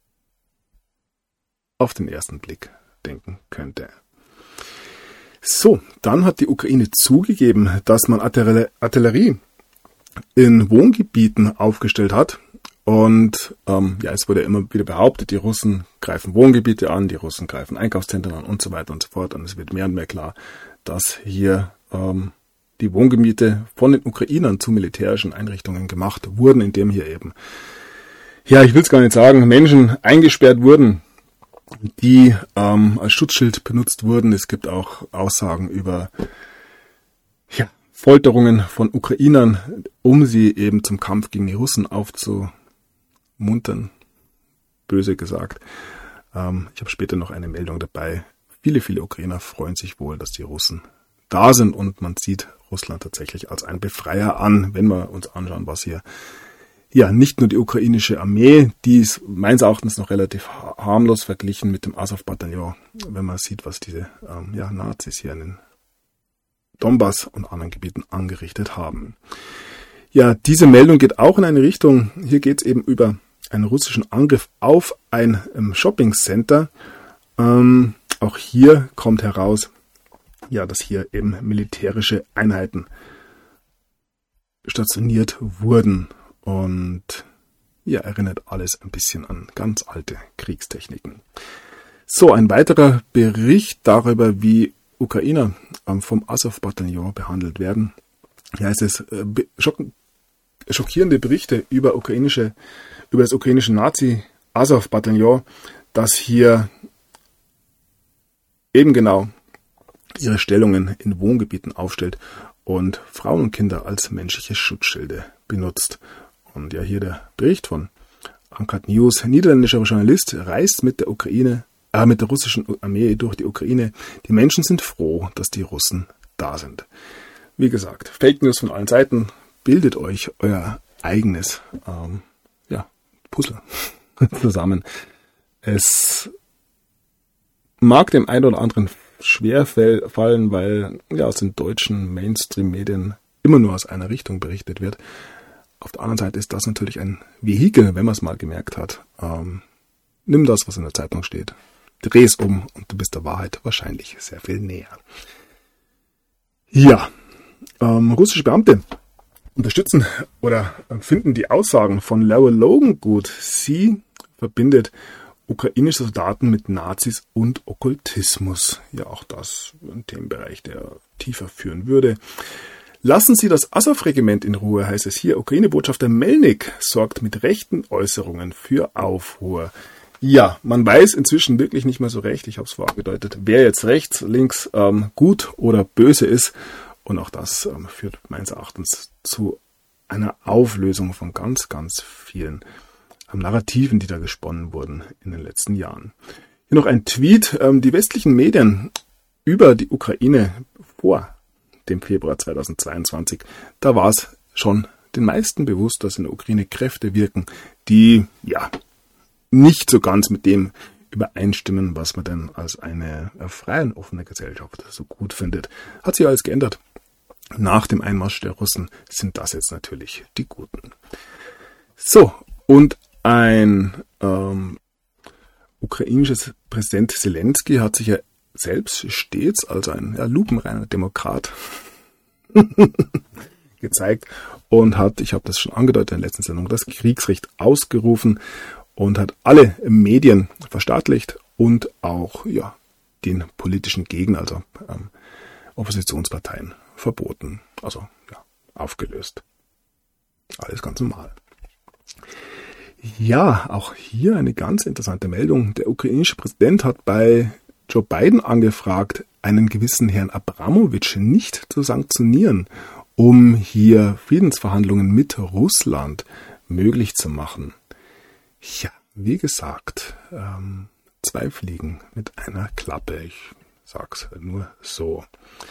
auf den ersten Blick denken könnte. So, dann hat die Ukraine zugegeben, dass man Artillerie in Wohngebieten aufgestellt hat. Und ja, es wurde immer wieder behauptet, die Russen greifen Wohngebiete an, die Russen greifen Einkaufszentren an und so weiter und so fort. Und es wird mehr und mehr klar, dass hier die Wohngebiete von den Ukrainern zu militärischen Einrichtungen gemacht wurden, indem hier eben, ja, ich will es gar nicht sagen, Menschen eingesperrt wurden, die als Schutzschild benutzt wurden. Es gibt auch Aussagen über Folterungen von Ukrainern, um sie eben zum Kampf gegen die Russen aufzumuntern, böse gesagt. Ich habe später noch eine Meldung dabei. Viele Ukrainer freuen sich wohl, dass die Russen da sind, und man sieht Russland tatsächlich als einen Befreier an, wenn wir uns anschauen, was hier nicht nur die ukrainische Armee, die ist meines Erachtens noch relativ harmlos verglichen mit dem Azov-Bataillon, wenn man sieht, was diese Nazis hier in den Donbass und anderen Gebieten angerichtet haben. Ja, diese Meldung geht auch in eine Richtung. Hier geht es eben über einen russischen Angriff auf ein Shoppingcenter. Auch hier kommt heraus, dass hier eben militärische Einheiten stationiert wurden. Und erinnert alles ein bisschen an ganz alte Kriegstechniken. So, ein weiterer Bericht darüber, wie Ukrainer vom Azov-Bataillon behandelt werden. Hier heißt es, schockierende Berichte über das ukrainische Nazi-Azov-Bataillon, das hier eben genau ihre Stellungen in Wohngebieten aufstellt und Frauen und Kinder als menschliche Schutzschilde benutzt. Und ja, hier der Bericht von Uncut News. Ein niederländischer Journalist reist mit der russischen Armee durch die Ukraine. Die Menschen sind froh, dass die Russen da sind. Wie gesagt, Fake News von allen Seiten. Bildet euch euer eigenes Puzzle zusammen. Es mag dem einen oder anderen schwer fallen, weil aus den deutschen Mainstream-Medien immer nur aus einer Richtung berichtet wird. Auf der anderen Seite ist das natürlich ein Vehikel, wenn man es mal gemerkt hat. Nimm das, was in der Zeitung steht, dreh es um und du bist der Wahrheit wahrscheinlich sehr viel näher. Ja, russische Beamte unterstützen oder finden die Aussagen von Laura Logan gut. Sie verbindet ukrainische Soldaten mit Nazis und Okkultismus. Ja, auch das ein Themenbereich, der tiefer führen würde. Lassen Sie das Azov-Regiment in Ruhe, heißt es hier. Ukraine-Botschafter Melnik sorgt mit rechten Äußerungen für Aufruhr. Ja, man weiß inzwischen wirklich nicht mehr so recht, ich habe es vorgedeutet, wer jetzt rechts, links gut oder böse ist. Und auch das führt meines Erachtens zu einer Auflösung von ganz, ganz vielen Narrativen, die da gesponnen wurden in den letzten Jahren. Hier noch ein Tweet. Die westlichen Medien über die Ukraine vor dem Februar 2022, da war es schon den meisten bewusst, dass in der Ukraine Kräfte wirken, die ja nicht so ganz mit dem übereinstimmen, was man denn als eine freie und offene Gesellschaft so gut findet. Hat sich alles geändert. Nach dem Einmarsch der Russen sind das jetzt natürlich die Guten. So, und ein ukrainisches Präsident Zelensky hat sich ja selbst stets als ein lupenreiner Demokrat gezeigt und hat, ich habe das schon angedeutet in der letzten Sendung, das Kriegsrecht ausgerufen und hat alle Medien verstaatlicht und auch den politischen Gegner, also Oppositionsparteien, verboten, also aufgelöst. Alles ganz normal. Ja, auch hier eine ganz interessante Meldung. Der ukrainische Präsident hat bei Joe Biden angefragt, einen gewissen Herrn Abramowitsch nicht zu sanktionieren, um hier Friedensverhandlungen mit Russland möglich zu machen. Ja, wie gesagt, 2 Fliegen mit einer Klappe. Ich sag's nur so.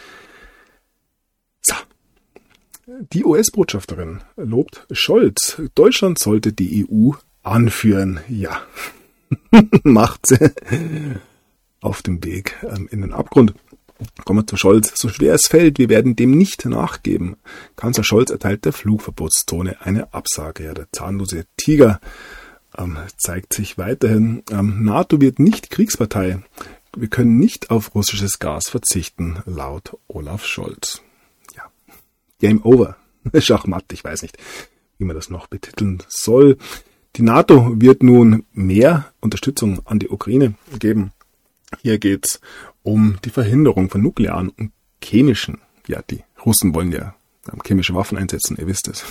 So. Die US-Botschafterin lobt Scholz. Deutschland sollte die EU anführen. Ja, macht sie auf dem Weg in den Abgrund. Kommen wir zu Scholz. So schwer es fällt, wir werden dem nicht nachgeben. Kanzler Scholz erteilt der Flugverbotszone eine Absage. Ja, der zahnlose Tiger zeigt sich weiterhin. NATO wird nicht Kriegspartei. Wir können nicht auf russisches Gas verzichten, laut Olaf Scholz. Ja, Game over. Schachmatt, ich weiß nicht, wie man das noch betiteln soll. Die NATO wird nun mehr Unterstützung an die Ukraine geben. Hier geht's um die Verhinderung von nuklearen und chemischen. Ja, die Russen wollen ja chemische Waffen einsetzen, ihr wisst es.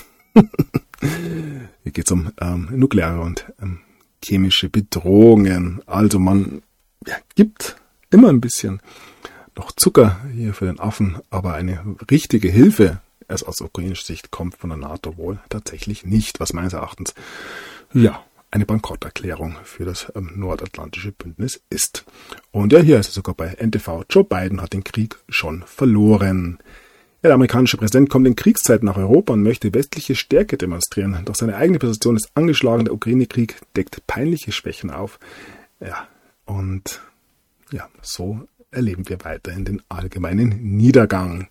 Hier geht's um nukleare und chemische Bedrohungen. Also man gibt immer ein bisschen noch Zucker hier für den Affen, aber eine richtige Hilfe, erst aus ukrainischer Sicht, kommt von der NATO wohl tatsächlich nicht, was meines Erachtens eine Bankrotterklärung für das nordatlantische Bündnis ist. Und ja, hier ist es sogar bei NTV, Joe Biden hat den Krieg schon verloren. Ja, der amerikanische Präsident kommt in Kriegszeit nach Europa und möchte westliche Stärke demonstrieren. Doch seine eigene Position ist angeschlagen. Der Ukraine-Krieg deckt peinliche Schwächen auf. Ja, und so erleben wir weiterhin den allgemeinen Niedergang.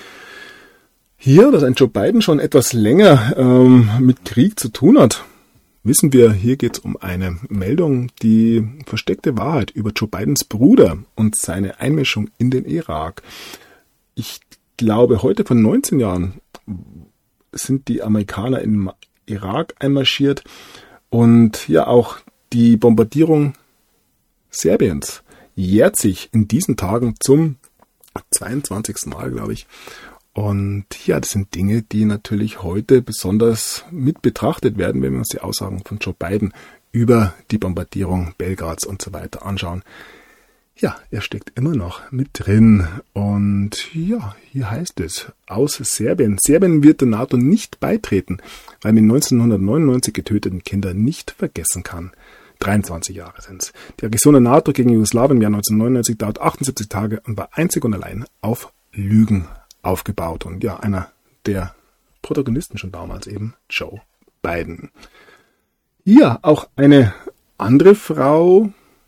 Hier, dass ein Joe Biden schon etwas länger mit Krieg zu tun hat, wissen wir. Hier geht es um eine Meldung, die versteckte Wahrheit über Joe Bidens Bruder und seine Einmischung in den Irak. Ich glaube, heute vor 19 Jahren sind die Amerikaner im Irak einmarschiert und auch die Bombardierung Serbiens jährt sich in diesen Tagen zum 22. Mal, glaube ich. Und das sind Dinge, die natürlich heute besonders mit betrachtet werden, wenn wir uns die Aussagen von Joe Biden über die Bombardierung Belgrads und so weiter anschauen. Ja, er steckt immer noch mit drin. Und hier heißt es, aus Serbien. Serbien wird der NATO nicht beitreten, weil man 1999 getöteten Kinder nicht vergessen kann. 23 Jahre sind's. Die Aggression der NATO gegen Jugoslawien im Jahr 1999 dauert 78 Tage und war einzig und allein auf Lügen aufgebaut. Und einer der Protagonisten schon damals eben Joe Biden. Ja, auch eine andere Frau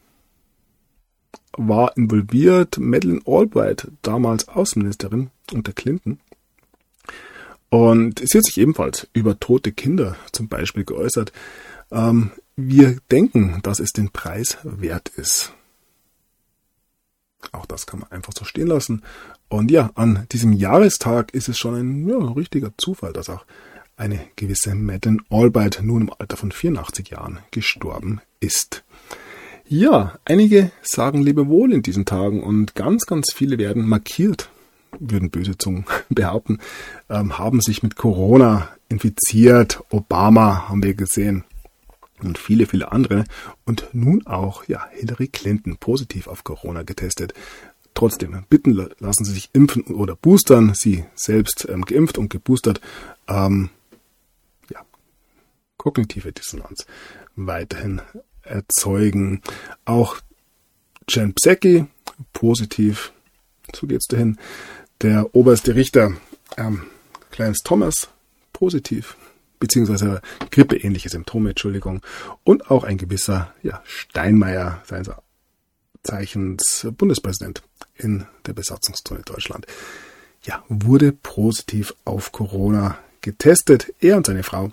war involviert, Madeleine Albright, damals Außenministerin unter Clinton. Und sie hat sich ebenfalls über tote Kinder zum Beispiel geäußert. Wir denken, dass es den Preis wert ist. Auch das kann man einfach so stehen lassen. Und ja, an diesem Jahrestag ist es schon ein richtiger Zufall, dass auch eine gewisse Madeleine Albright nun im Alter von 84 Jahren gestorben ist. Ja, einige sagen Lebewohl in diesen Tagen und ganz, ganz viele werden markiert, würden böse Zungen behaupten, haben sich mit Corona infiziert. Obama haben wir gesehen und viele, viele andere. Und nun auch Hillary Clinton positiv auf Corona getestet. Trotzdem, bitten lassen Sie sich impfen oder boostern. Sie selbst geimpft und geboostert. Kognitive Dissonanz weiterhin erzeugen. Auch Jen Psaki positiv. So geht's dahin. Der oberste Richter Clarence Thomas positiv. Beziehungsweise grippeähnliche Symptome, Entschuldigung. Und auch ein gewisser Steinmeier, seines Zeichens Bundespräsident in der Besatzungszone Deutschland, wurde positiv auf Corona getestet. Er und seine Frau,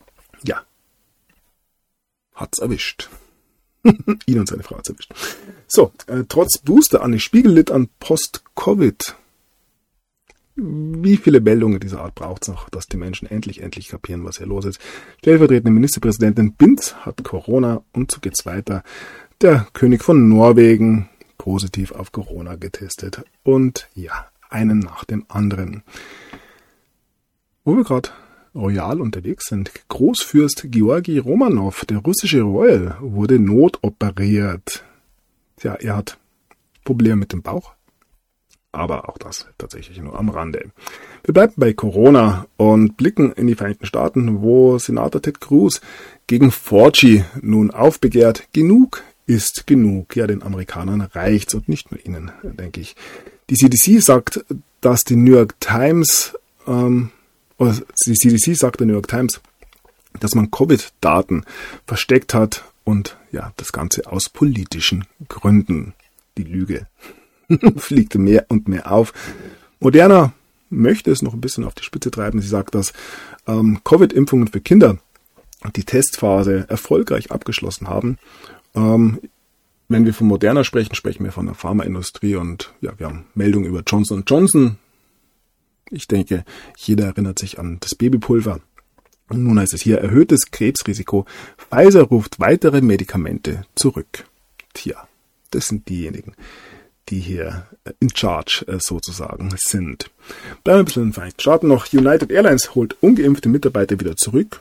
hat's erwischt. Ihn und seine Frau hat's erwischt. So, trotz Booster Anne Spiegel litt an Post-Covid. Wie viele Meldungen dieser Art braucht es noch, dass die Menschen endlich kapieren, was hier los ist? Stellvertretende Ministerpräsidentin Binz hat Corona und so geht's weiter. Der König von Norwegen positiv auf Corona getestet und einen nach dem anderen. Wo wir gerade royal unterwegs sind, Großfürst Georgi Romanow, der russische Royal, wurde notoperiert. Er hat Probleme mit dem Bauch. Aber auch das tatsächlich nur am Rande. Wir bleiben bei Corona und blicken in die Vereinigten Staaten, wo Senator Ted Cruz gegen Fauci nun aufbegehrt. Genug ist genug. Den Amerikanern reicht's und nicht nur ihnen, denke ich. Die CDC sagt, dass die New York Times, die CDC sagt der New York Times, dass man Covid-Daten versteckt hat und das Ganze aus politischen Gründen. Die Lüge fliegt mehr und mehr auf. Moderna möchte es noch ein bisschen auf die Spitze treiben. Sie sagt, dass Covid-Impfungen für Kinder die Testphase erfolgreich abgeschlossen haben. Wenn wir von Moderna sprechen, sprechen wir von der Pharmaindustrie und wir haben Meldungen über Johnson & Johnson. Ich denke, jeder erinnert sich an das Babypulver. Und nun heißt es hier, erhöhtes Krebsrisiko. Pfizer ruft weitere Medikamente zurück. Tja, das sind diejenigen, die hier in charge sozusagen sind. Bleiben wir ein bisschen in den Vereinigten Staaten noch. United Airlines holt ungeimpfte Mitarbeiter wieder zurück.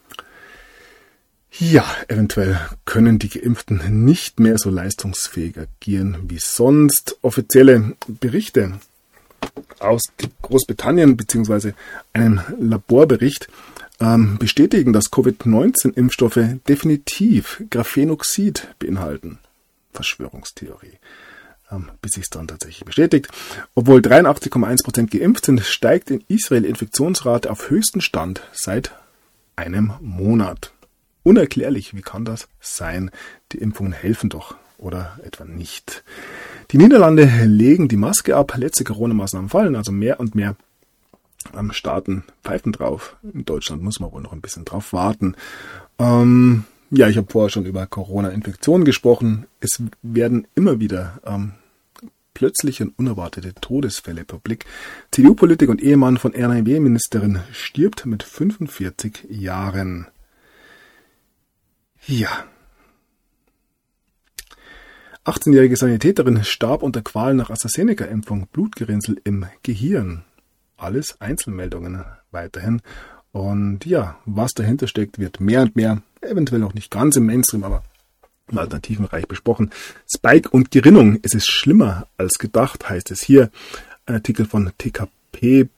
Eventuell können die Geimpften nicht mehr so leistungsfähig agieren wie sonst. Offizielle Berichte aus Großbritannien bzw. einem Laborbericht bestätigen, dass Covid-19-Impfstoffe definitiv Graphenoxid beinhalten. Verschwörungstheorie. Bis sich es dann tatsächlich bestätigt. Obwohl 83,1% geimpft sind, steigt in Israel die Infektionsrate auf höchsten Stand seit einem Monat. Unerklärlich, wie kann das sein? Die Impfungen helfen doch oder etwa nicht. Die Niederlande legen die Maske ab, letzte Corona-Maßnahmen fallen, also mehr und mehr Staaten pfeifen drauf. In Deutschland muss man wohl noch ein bisschen drauf warten. Ich habe vorher schon über Corona-Infektionen gesprochen. Es werden immer wieder plötzliche und unerwartete Todesfälle publik. CDU-Politiker und Ehemann von RNW-Ministerin stirbt mit 45 Jahren. 18-jährige Sanitäterin starb unter Qualen nach AstraZeneca-Impfung, Blutgerinnsel im Gehirn. Alles Einzelmeldungen weiterhin. Und was dahinter steckt, wird mehr und mehr, eventuell auch nicht ganz im Mainstream, aber im alternativen Bereich besprochen. Spike und Gerinnung, es ist schlimmer als gedacht, heißt es hier. Ein Artikel von TKP.at.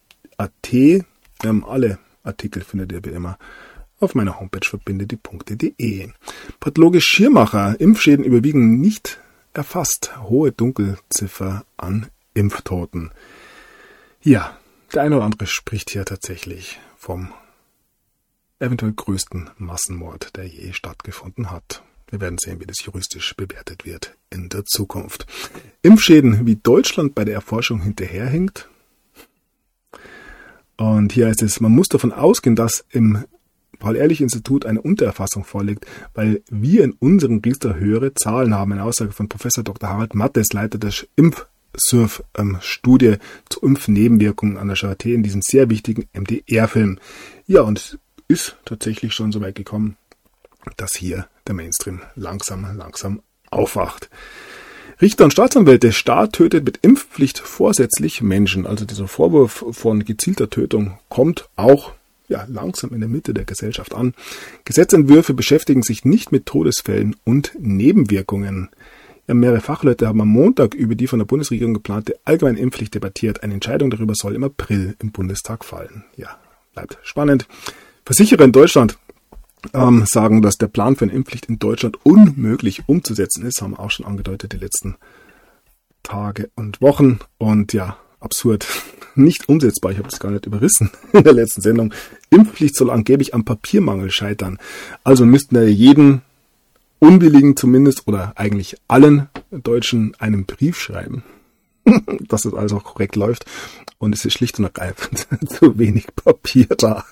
Alle Artikel findet ihr wie immer auf meiner Homepage verbindediepunkte.de. Pathologe Schirmacher, Impfschäden überwiegen nicht erfasst. Hohe Dunkelziffer an Impftoten. Der eine oder andere spricht hier tatsächlich vom eventuell größten Massenmord, der je stattgefunden hat. Wir werden sehen, wie das juristisch bewertet wird in der Zukunft. Impfschäden, wie Deutschland bei der Erforschung hinterherhinkt. Und hier heißt es, man muss davon ausgehen, dass im Paul-Ehrlich-Institut eine Untererfassung vorlegt, weil wir in unserem Register höhere Zahlen haben. Eine Aussage von Professor Dr. Harald Mattes, Leiter der Impfsurf-Studie zu Impfnebenwirkungen an der Charité in diesem sehr wichtigen MDR-Film. Ja, und ist tatsächlich schon so weit gekommen, dass hier der Mainstream langsam aufwacht. Richter und Staatsanwälte, Staat tötet mit Impfpflicht vorsätzlich Menschen. Also dieser Vorwurf von gezielter Tötung kommt auch langsam in der Mitte der Gesellschaft an. Gesetzentwürfe beschäftigen sich nicht mit Todesfällen und Nebenwirkungen. Ja, mehrere Fachleute haben am Montag über die von der Bundesregierung geplante allgemeine Impfpflicht debattiert. Eine Entscheidung darüber soll im April im Bundestag fallen. Ja, bleibt spannend. Versicherer in Deutschland sagen, dass der Plan für eine Impfpflicht in Deutschland unmöglich umzusetzen ist. Haben wir auch schon angedeutet die letzten Tage und Wochen. Und ja, absurd. Nicht umsetzbar. Ich habe das gar nicht überrissen in der letzten Sendung. Impfpflicht soll angeblich am Papiermangel scheitern. Also müssten wir jeden Unwilligen zumindest oder eigentlich allen Deutschen einen Brief schreiben, dass das alles auch korrekt läuft. Und es ist schlicht und ergreifend zu wenig Papier da.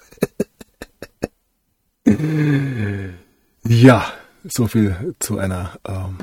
Ja, so viel zu einer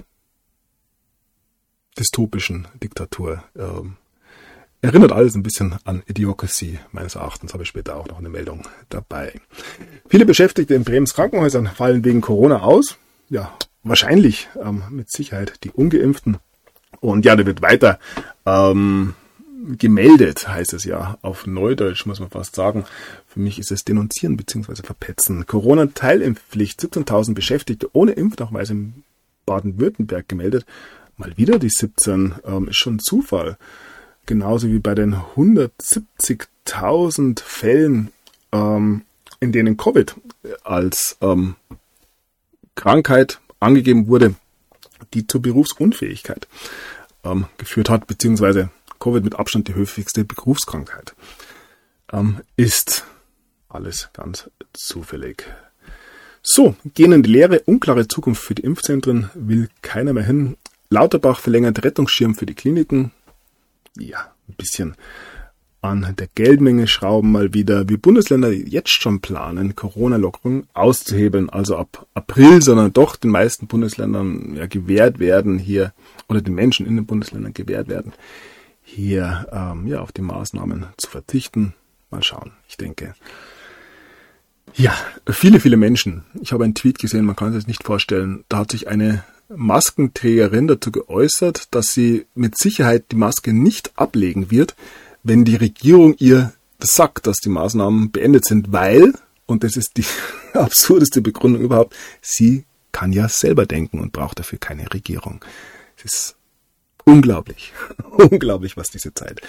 dystopischen Diktatur. Erinnert alles ein bisschen an Idiocracy, meines Erachtens. Habe ich später auch noch eine Meldung dabei. Viele Beschäftigte in Bremens Krankenhäusern fallen wegen Corona aus. Ja, wahrscheinlich mit Sicherheit die Ungeimpften. Und ja, da wird weiter gemeldet, heißt es ja. Auf Neudeutsch muss man fast sagen. Für mich ist es denunzieren bzw. verpetzen. Corona-Teilimpfpflicht, 17.000 Beschäftigte ohne Impfnachweis in Baden-Württemberg gemeldet. Mal wieder die 17, ist schon ein Zufall. Genauso wie bei den 170.000 Fällen, in denen Covid als Krankheit angegeben wurde, die zur Berufsunfähigkeit geführt hat, beziehungsweise Covid mit Abstand die häufigste Berufskrankheit ist. Alles ganz zufällig. So, gehen in die Lehre, unklare Zukunft für die Impfzentren, will keiner mehr hin. Lauterbach verlängert Rettungsschirm für die Kliniken. Ja, ein bisschen an der Geldmenge schrauben mal wieder. Wie Bundesländer jetzt schon planen, Corona-Lockerung auszuhebeln, also ab April, sondern doch den meisten Bundesländern gewährt werden hier, oder den Menschen in den Bundesländern gewährt werden, hier auf die Maßnahmen zu verzichten. Mal schauen, ich denke. Ja, viele Menschen. Ich habe einen Tweet gesehen, man kann sich das nicht vorstellen. Da hat sich eine Maskenträgerin dazu geäußert, dass sie mit Sicherheit die Maske nicht ablegen wird, wenn die Regierung ihr sagt, dass die Maßnahmen beendet sind, weil, und das ist die absurdeste Begründung überhaupt, sie kann ja selber denken und braucht dafür keine Regierung. Es ist unglaublich, was diese Zeit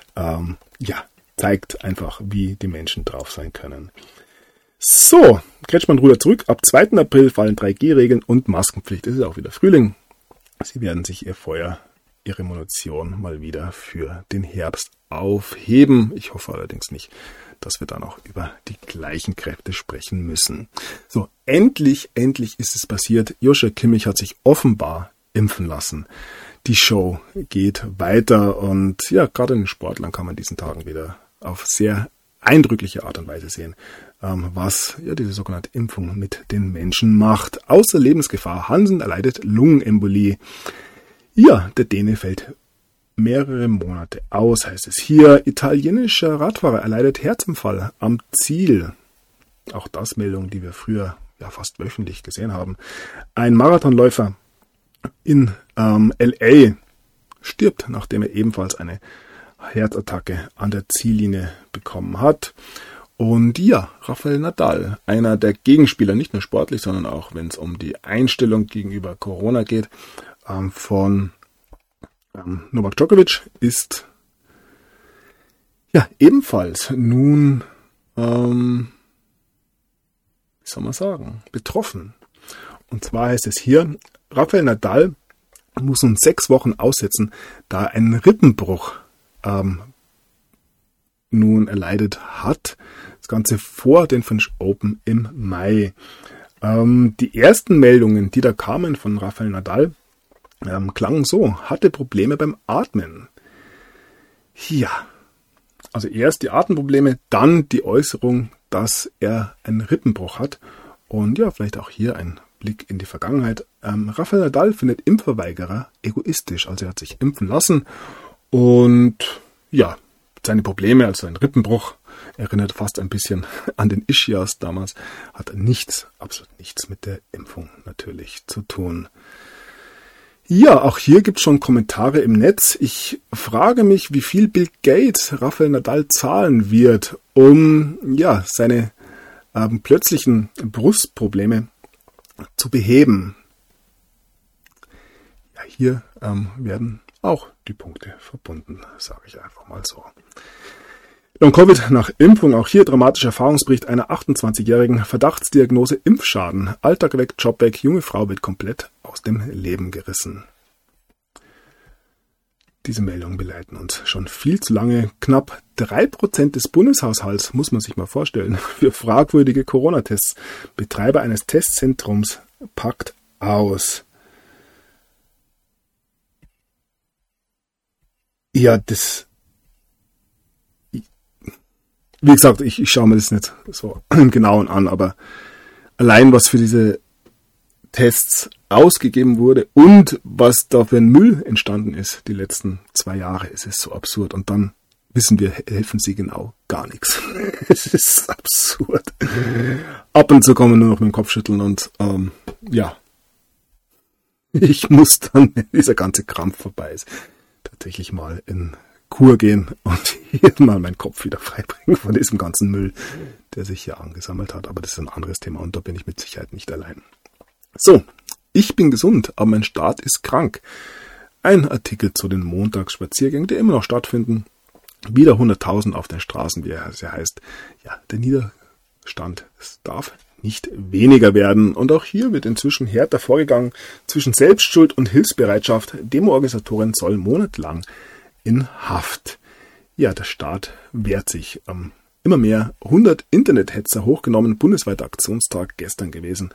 zeigt einfach, wie die Menschen drauf sein können. So, Kretschmann-Ruder zurück. Ab 2. April fallen 3G-Regeln und Maskenpflicht. Es ist auch wieder Frühling. Sie werden sich ihre Munition mal wieder für den Herbst aufheben. Ich hoffe allerdings nicht, dass wir da noch über die gleichen Kräfte sprechen müssen. So, endlich ist es passiert. Joshua Kimmich hat sich offenbar impfen lassen. Die Show geht weiter und ja, gerade in den Sportlern kann man diesen Tagen wieder auf sehr eindrückliche Art und Weise sehen, was diese sogenannte Impfung mit den Menschen macht. Außer Lebensgefahr. Hansen erleidet Lungenembolie. Ja, der Däne fällt mehrere Monate aus, heißt es hier. Italienischer Radfahrer erleidet Herzanfall am Ziel. Auch das Meldung, die wir früher fast wöchentlich gesehen haben. Ein Marathonläufer in LA stirbt, nachdem er ebenfalls eine Herzattacke an der Ziellinie bekommen hat. Und ja, Rafael Nadal, einer der Gegenspieler, nicht nur sportlich, sondern auch, wenn es um die Einstellung gegenüber Corona geht, von Novak Djokovic, ist ebenfalls nun, betroffen. Und zwar heißt es hier, Rafael Nadal muss nun 6 Wochen aussetzen, da er einen Rippenbruch nun erleidet hat. Das Ganze vor den French Open im Mai. Die ersten Meldungen, die da kamen von Rafael Nadal, klangen so: hatte Probleme beim Atmen. Ja, Also erst die Atemprobleme, dann die Äußerung, dass er einen Rippenbruch hat. Und ja, vielleicht auch hier ein Blick in die Vergangenheit. Rafael Nadal findet Impfverweigerer egoistisch. Also er hat sich impfen lassen und ja, seine Probleme, also ein Rippenbruch, erinnert fast ein bisschen an den Ischias damals, hat nichts, absolut nichts mit der Impfung natürlich zu tun. Ja, auch hier gibt es schon Kommentare im Netz. Ich frage mich, wie viel Bill Gates Rafael Nadal zahlen wird, um ja seine plötzlichen Brustprobleme zu beheben. Ja, hier werden auch die Punkte verbunden, sage ich einfach mal so. Long-Covid nach Impfung, auch hier dramatischer Erfahrungsbericht einer 28-jährigen, Verdachtsdiagnose Impfschaden, Alltag weg, Job weg, junge Frau wird komplett aus dem Leben gerissen. Diese Meldungen beleiten uns schon viel zu lange. Knapp 3% des Bundeshaushalts, muss man sich mal vorstellen, für fragwürdige Corona-Tests. Betreiber eines Testzentrums packt aus. Ja, wie gesagt, ich schaue mir das nicht so im Genauen an, aber allein was für diese Tests ausgegeben wurde und was da für ein Müll entstanden ist die letzten 2 Jahre, ist es so absurd. Und dann wissen wir, helfen sie genau gar nichts. Es ist absurd. Ab und zu kommen wir nur noch mit dem Kopf schütteln und ja, ich muss dann, wenn dieser ganze Krampf vorbei ist, tatsächlich mal in Kur gehen und hier mal meinen Kopf wieder freibringen von diesem ganzen Müll, der sich hier angesammelt hat. Aber das ist ein anderes Thema und da bin ich mit Sicherheit nicht allein. So, ich bin gesund, aber mein Staat ist krank. Ein Artikel zu den Montagsspaziergängen, die immer noch stattfinden. Wieder 100.000 auf den Straßen, wie es ja heißt. Ja, der Niederstand, es darf nicht weniger werden. Und auch hier wird inzwischen härter vorgegangen zwischen Selbstschuld und Hilfsbereitschaft. Demo-Organisatorin soll monatelang in Haft. Ja, der Staat wehrt sich. Immer mehr 100 Internethetzer hochgenommen. Bundesweiter Aktionstag gestern gewesen.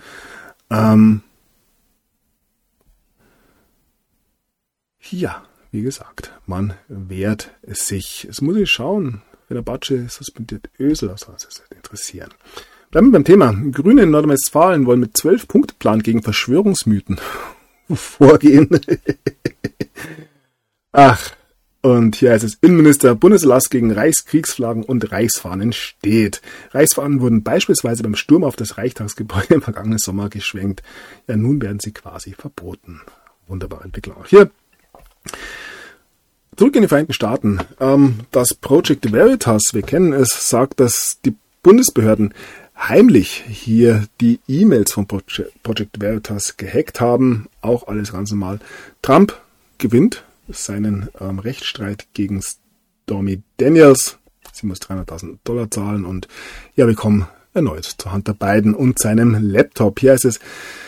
Ja, wie gesagt, man wehrt sich. Es muss ich schauen, wenn der Batsche suspendiert Ösel, also das ist interessieren. Bleiben wir beim Thema. Grüne in Nordrhein-Westfalen wollen mit 12-Punkte-Plan gegen Verschwörungsmythen vorgehen. Ach, und hier heißt es, Innenminister, Bundeserlass gegen Reichskriegsflaggen und Reichsfahnen steht. Reichsfahnen wurden beispielsweise beim Sturm auf das Reichstagsgebäude im vergangenen Sommer geschwenkt. Ja, nun werden sie quasi verboten. Wunderbare Entwicklung auch hier. Zurück in die Vereinigten Staaten. Das Project Veritas, wir kennen es, sagt, dass die Bundesbehörden heimlich hier die E-Mails von Project Veritas gehackt haben. Auch alles ganz normal. Trump gewinnt seinen Rechtsstreit gegen Stormy Daniels. Sie muss $300.000 zahlen und ja, wir kommen erneut zu Hunter Biden und seinem Laptop. Hier heißt es,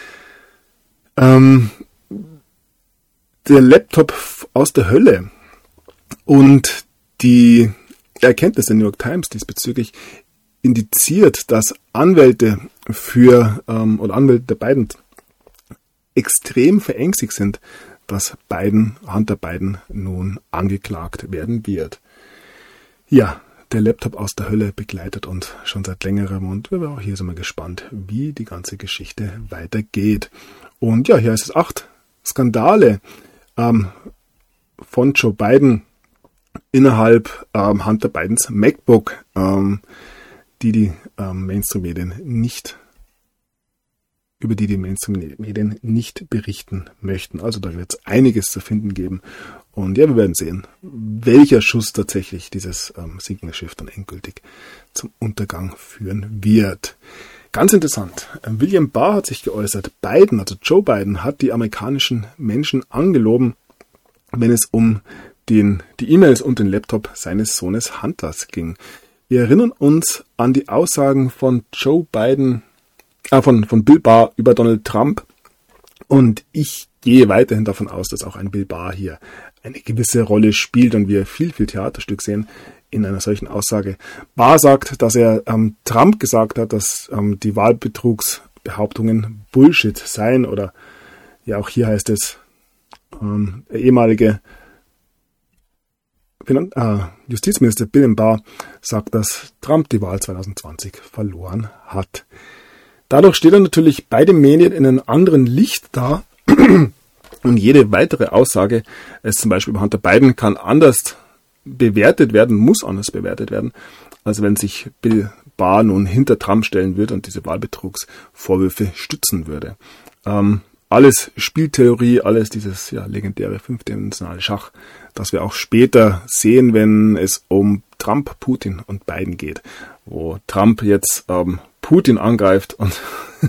der Laptop aus der Hölle und die Erkenntnis der New York Times diesbezüglich indiziert, dass Anwälte oder Anwälte der Biden extrem verängstigt sind, dass Hunter Biden nun angeklagt werden wird. Ja, der Laptop aus der Hölle begleitet uns schon seit längerem und wir sind auch hier mal gespannt, wie die ganze Geschichte weitergeht. Und ja, hier heißt es 8 Skandale von Joe Biden innerhalb Hunter Bidens MacBook, die Mainstream-Medien über die Mainstream-Medien nicht berichten möchten. Also da wird es einiges zu finden geben. Und ja, wir werden sehen, welcher Schuss tatsächlich dieses sinkende Schiff dann endgültig zum Untergang führen wird. Ganz interessant. William Barr hat sich geäußert. Biden, also Joe Biden, hat die amerikanischen Menschen angelogen, wenn es um die E-Mails und den Laptop seines Sohnes Hunters ging. Wir erinnern uns an die Aussagen von Joe Biden, von Bill Barr über Donald Trump. Und ich gehe weiterhin davon aus, dass auch ein Bill Barr hier eine gewisse Rolle spielt und wir viel Theaterstück sehen in einer solchen Aussage. Barr sagt, dass er Trump gesagt hat, dass die Wahlbetrugsbehauptungen Bullshit seien oder ja auch hier heißt es, der ehemalige Justizminister Bill Barr sagt, dass Trump die Wahl 2020 verloren hat. Dadurch steht er natürlich bei den Medien in einem anderen Licht da und jede weitere Aussage, es zum Beispiel über Hunter Biden, kann anders bewertet werden, muss anders bewertet werden, als wenn sich Bill Barr nun hinter Trump stellen würde und diese Wahlbetrugsvorwürfe stützen würde. Alles Spieltheorie, alles dieses legendäre fünfdimensionale Schach, das wir auch später sehen, wenn es um Trump, Putin und Biden geht, wo Trump jetzt Putin angreift und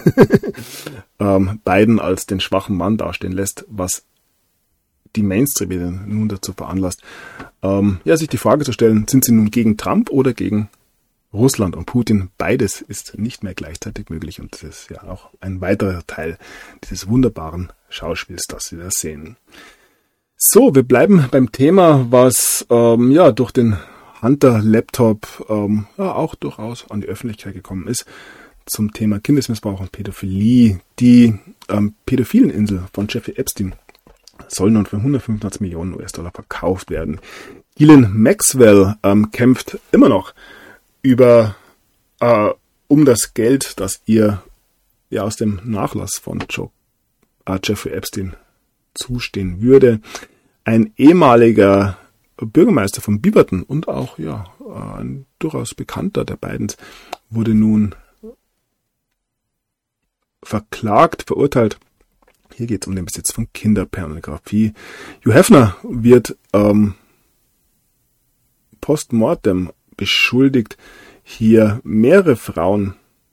Biden als den schwachen Mann dastehen lässt, was die Mainstream nun dazu veranlasst, sich die Frage zu stellen, sind sie nun gegen Trump oder gegen Russland und Putin? Beides ist nicht mehr gleichzeitig möglich und das ist ja auch ein weiterer Teil dieses wunderbaren Schauspiels, das wir da sehen. So, wir bleiben beim Thema, was durch den Hunter-Laptop auch durchaus an die Öffentlichkeit gekommen ist, zum Thema Kindesmissbrauch und Pädophilie. Die Pädophileninsel von Jeffrey Epstein soll nun für 125 Millionen US-Dollar verkauft werden. Ghislaine Maxwell kämpft immer noch um das Geld, das ihr aus dem Nachlass von Jeffrey Epstein zustehen würde. Ein ehemaliger Bürgermeister von Beaverton und auch ein durchaus bekannter der beiden wurde nun verurteilt. Hier geht es um den Besitz von Kinderpornografie. Hugh Hefner wird postmortem beschuldigt, hier mehrere Frauen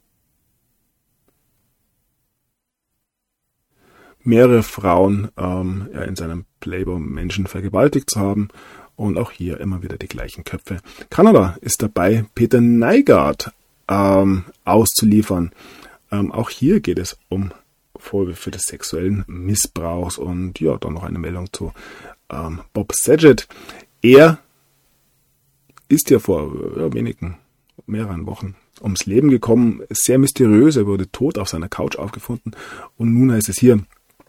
in seinem Playboy-Menschen vergewaltigt zu haben und auch hier immer wieder die gleichen Köpfe. Kanada ist dabei, Peter Nygard auszuliefern. Auch hier geht es um Vorwürfe des sexuellen Missbrauchs und dann noch eine Meldung zu Bob Saget. Er ist ja vor mehreren Wochen ums Leben gekommen. Sehr mysteriös, er wurde tot auf seiner Couch aufgefunden. Und nun heißt es hier,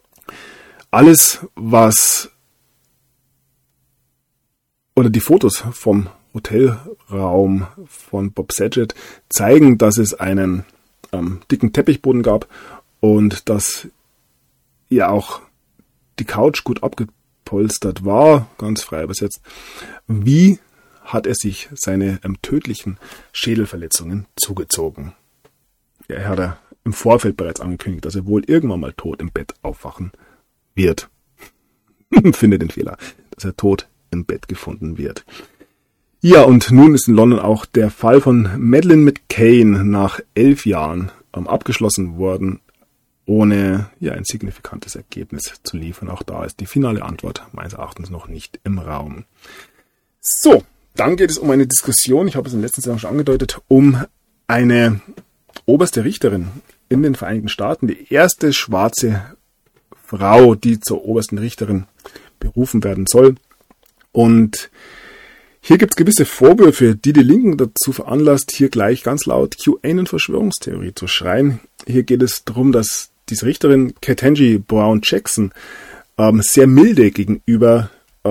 die Fotos vom Hotelraum von Bob Saget zeigen, dass es einen dicken Teppichboden gab und dass auch die Couch gut abgepolstert war, ganz frei übersetzt. Wie hat er sich seine tödlichen Schädelverletzungen zugezogen? Er hat im Vorfeld bereits angekündigt, dass er wohl irgendwann mal tot im Bett aufwachen wird. Finde den Fehler, dass er tot im Bett gefunden wird. Ja, und nun ist in London auch der Fall von Madeleine McCann nach 11 Jahren abgeschlossen worden, ohne ein signifikantes Ergebnis zu liefern. Auch da ist die finale Antwort meines Erachtens noch nicht im Raum. So, dann geht es um eine Diskussion, ich habe es in der letzten Sendung schon angedeutet, um eine oberste Richterin in den Vereinigten Staaten, die erste schwarze Frau, die zur obersten Richterin berufen werden soll. Und hier gibt es gewisse Vorwürfe, die die Linken dazu veranlasst, hier gleich ganz laut QAnon-Verschwörungstheorie zu schreien. Hier geht es darum, dass diese Richterin Ketanji Brown Jackson sehr milde gegenüber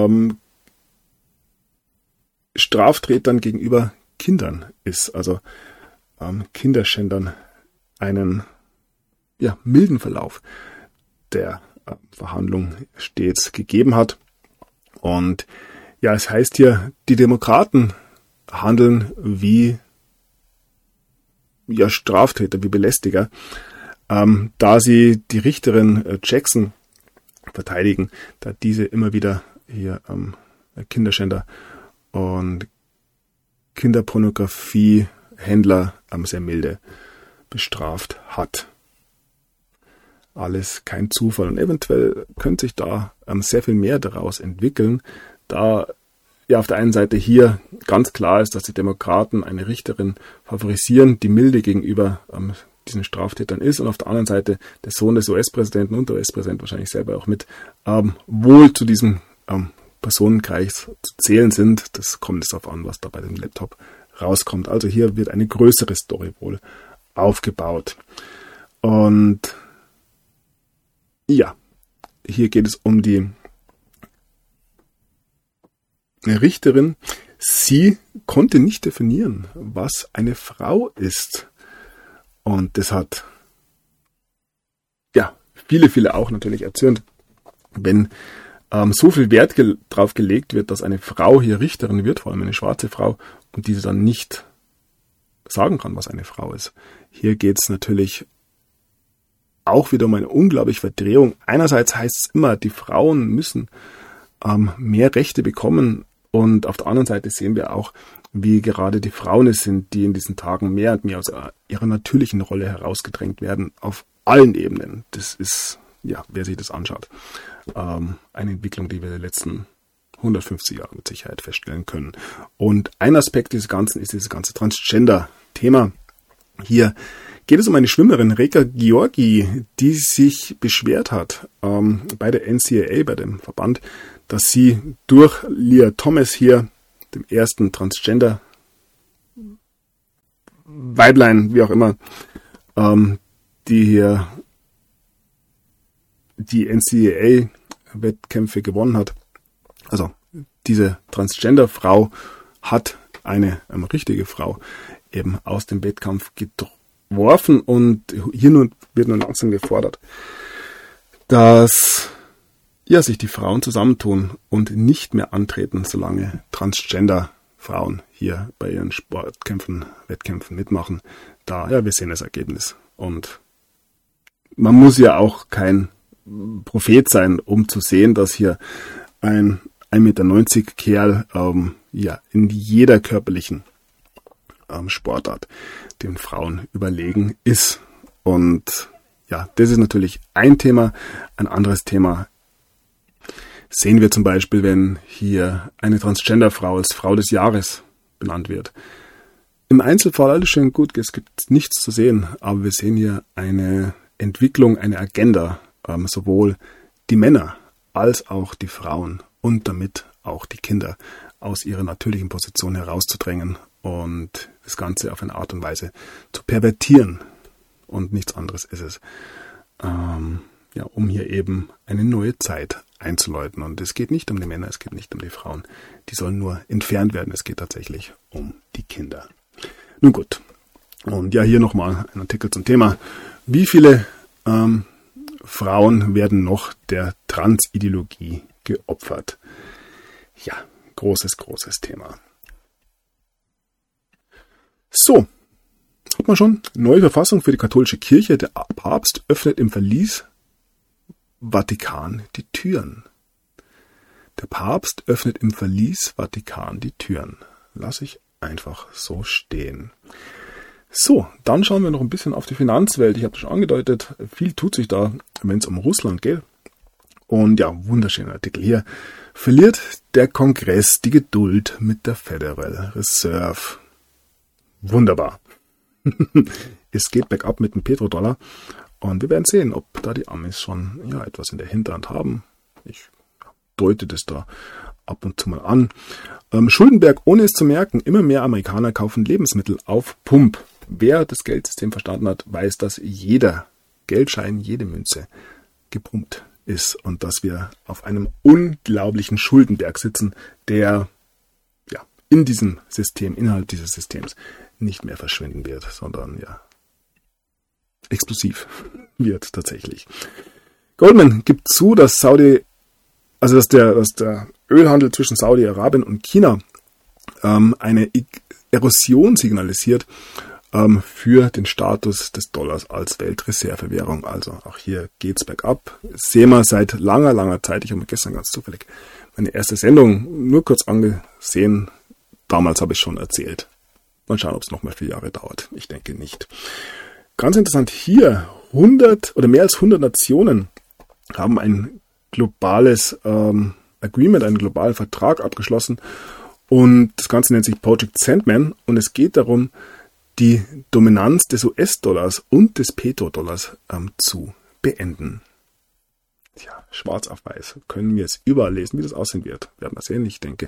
Straftätern gegenüber Kindern ist, also Kinderschändern einen milden Verlauf der Verhandlung stets gegeben hat. Und es heißt hier, die Demokraten handeln wie Straftäter, wie Belästiger, da sie die Richterin Jackson verteidigen, da diese immer wieder hier Kinderschänder und Kinderpornografiehändler sehr milde bestraft hat. Alles kein Zufall und eventuell könnte sich da sehr viel mehr daraus entwickeln, da auf der einen Seite hier ganz klar ist, dass die Demokraten eine Richterin favorisieren, die milde gegenüber diesen Straftätern ist, und auf der anderen Seite der Sohn des US-Präsidenten und der US-Präsident wahrscheinlich selber auch mit wohl zu diesem Personenkreis zu zählen sind. Das kommt jetzt darauf an, was da bei dem Laptop rauskommt. Also hier wird eine größere Story wohl aufgebaut. Und hier geht es um die Richterin, sie konnte nicht definieren, was eine Frau ist. Und das hat viele auch natürlich erzürnt, wenn so viel Wert drauf gelegt wird, dass eine Frau hier Richterin wird, vor allem eine schwarze Frau, und diese dann nicht sagen kann, was eine Frau ist. Hier geht es natürlich auch wieder um eine unglaubliche Verdrehung. Einerseits heißt es immer, die Frauen müssen mehr Rechte bekommen, und auf der anderen Seite sehen wir auch, wie gerade die Frauen es sind, die in diesen Tagen mehr und mehr aus ihrer natürlichen Rolle herausgedrängt werden, auf allen Ebenen. Das ist, wer sich das anschaut, eine Entwicklung, die wir in den letzten 150 Jahren mit Sicherheit feststellen können. Und ein Aspekt des Ganzen ist dieses ganze Transgender-Thema. Hier geht es um eine Schwimmerin, Reka Georgi, die sich beschwert hat bei der NCAA, bei dem Verband, dass sie durch Lia Thomas hier, dem ersten Transgender Weiblein, wie auch immer, die hier die NCAA-Wettkämpfe gewonnen hat. Also diese Transgender-Frau hat eine richtige Frau eben aus dem Wettkampf geworfen, und hier wird nun langsam gefordert, dass sich die Frauen zusammentun und nicht mehr antreten, solange Transgender-Frauen hier bei ihren Wettkämpfen mitmachen. Wir sehen das Ergebnis. Und man muss ja auch kein Prophet sein, um zu sehen, dass hier ein 1,90 Meter Kerl in jeder körperlichen Sportart den Frauen überlegen ist. Und das ist natürlich ein Thema. Ein anderes Thema sehen wir zum Beispiel, wenn hier eine Transgender-Frau als Frau des Jahres benannt wird. Im Einzelfall alles schön gut, es gibt nichts zu sehen, aber wir sehen hier eine Entwicklung, eine Agenda, sowohl die Männer als auch die Frauen und damit auch die Kinder aus ihrer natürlichen Position herauszudrängen und das Ganze auf eine Art und Weise zu pervertieren. Und nichts anderes ist es. Um hier eben eine neue Zeit einzuläuten. Und es geht nicht um die Männer, es geht nicht um die Frauen. Die sollen nur entfernt werden. Es geht tatsächlich um die Kinder. Nun gut. Und hier nochmal ein Artikel zum Thema. Wie viele Frauen werden noch der Transideologie geopfert? Ja, großes Thema. So, hat man schon. Neue Verfassung für die katholische Kirche. Der Papst öffnet im Verlies Vatikan die Türen. Der Papst öffnet im Verlies Vatikan die Türen. Lass ich einfach so stehen. So, dann schauen wir noch ein bisschen auf die Finanzwelt. Ich habe das schon angedeutet. Viel tut sich da, wenn es um Russland geht. Und wunderschöner Artikel hier. Verliert der Kongress die Geduld mit der Federal Reserve? Wunderbar. Es geht bergab mit dem Petrodollar. Und wir werden sehen, ob da die Amis schon etwas in der Hinterhand haben. Ich deute das da ab und zu mal an. Schuldenberg, ohne es zu merken, immer mehr Amerikaner kaufen Lebensmittel auf Pump. Wer das Geldsystem verstanden hat, weiß, dass jeder Geldschein, jede Münze gepumpt ist und dass wir auf einem unglaublichen Schuldenberg sitzen, der in diesem System, innerhalb dieses Systems nicht mehr verschwinden wird, sondern explosiv wird tatsächlich. Goldman gibt zu, dass der Ölhandel zwischen Saudi-Arabien und China eine Erosion signalisiert für den Status des Dollars als Weltreservewährung. Also auch hier geht's bergab. Das sehen wir seit langer Zeit. Ich habe mir gestern ganz zufällig meine erste Sendung nur kurz angesehen. Damals habe ich schon erzählt. Mal schauen, ob es noch mal 4 Jahre dauert. Ich denke nicht. Ganz interessant hier, 100 oder mehr als 100 Nationen haben ein globales Agreement, einen globalen Vertrag abgeschlossen, und das Ganze nennt sich Project Sandman, und es geht darum, die Dominanz des US-Dollars und des Petrodollars zu beenden. Schwarz auf weiß, können wir es überall lesen, wie das aussehen wird. Werden wir sehen, ich denke.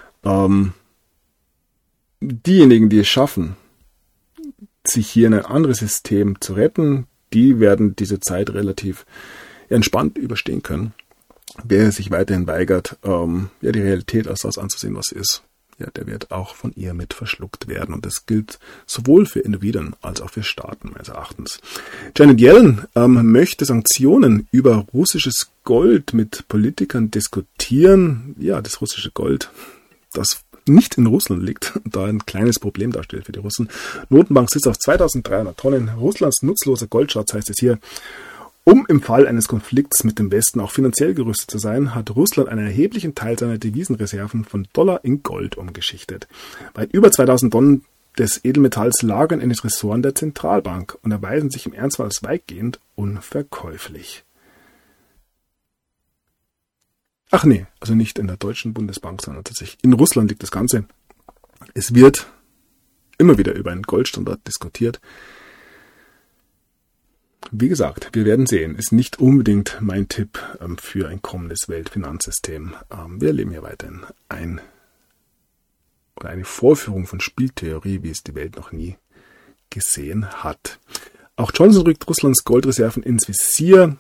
Diejenigen, die es schaffen, sich hier in ein anderes System zu retten, die werden diese Zeit relativ entspannt überstehen können. Wer sich weiterhin weigert, die Realität als das anzusehen, was sie ist, ja, der wird auch von ihr mit verschluckt werden. Und das gilt sowohl für Individuen als auch für Staaten, meines Erachtens. Janet Yellen möchte Sanktionen über russisches Gold mit Politikern diskutieren. Ja, das russische Gold, das nicht in Russland liegt, da ein kleines Problem darstellt für die Russen. Notenbank sitzt auf 2300 Tonnen. Russlands nutzloser Goldschatz, heißt es hier. Um im Fall eines Konflikts mit dem Westen auch finanziell gerüstet zu sein, hat Russland einen erheblichen Teil seiner Devisenreserven von Dollar in Gold umgeschichtet. Weit über 2000 Tonnen des Edelmetalls lagern in den Tresoren der Zentralbank und erweisen sich im Ernstfall als weitgehend unverkäuflich. Ach nee, also nicht in der Deutschen Bundesbank, sondern tatsächlich in Russland liegt das Ganze. Es wird immer wieder über einen Goldstandard diskutiert. Wie gesagt, wir werden sehen. Ist nicht unbedingt mein Tipp für ein kommendes Weltfinanzsystem. Wir erleben hier weiterhin eine Vorführung von Spieltheorie, wie es die Welt noch nie gesehen hat. Auch Johnson rückt Russlands Goldreserven ins Visier.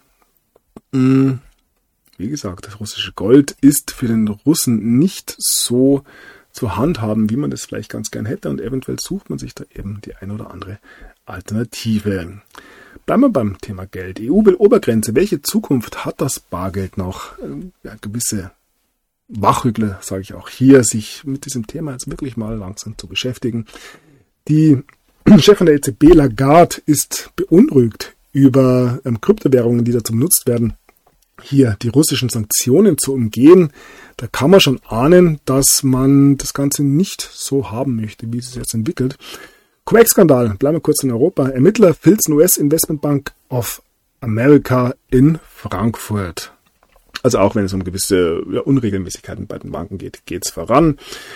Wie gesagt, das russische Gold ist für den Russen nicht so zu handhaben, wie man das vielleicht ganz gern hätte. Und eventuell sucht man sich da eben die eine oder andere Alternative. Bleiben wir beim Thema Geld. EU will Obergrenze. Welche Zukunft hat das Bargeld noch? Ja, gewisse Wachrüttler, sage ich auch hier, sich mit diesem Thema jetzt wirklich mal langsam zu beschäftigen. Die Chefin der EZB, Lagarde, ist beunruhigt über Kryptowährungen, die dazu benutzt werden, hier die russischen Sanktionen zu umgehen. Da kann man schon ahnen, dass man das Ganze nicht so haben möchte, wie es sich jetzt entwickelt. Cum-Ex-Skandal, bleiben wir kurz in Europa. Ermittler filzen US-Investmentbank of America in Frankfurt. Also auch wenn es um gewisse Unregelmäßigkeiten bei den Banken geht, geht es voran.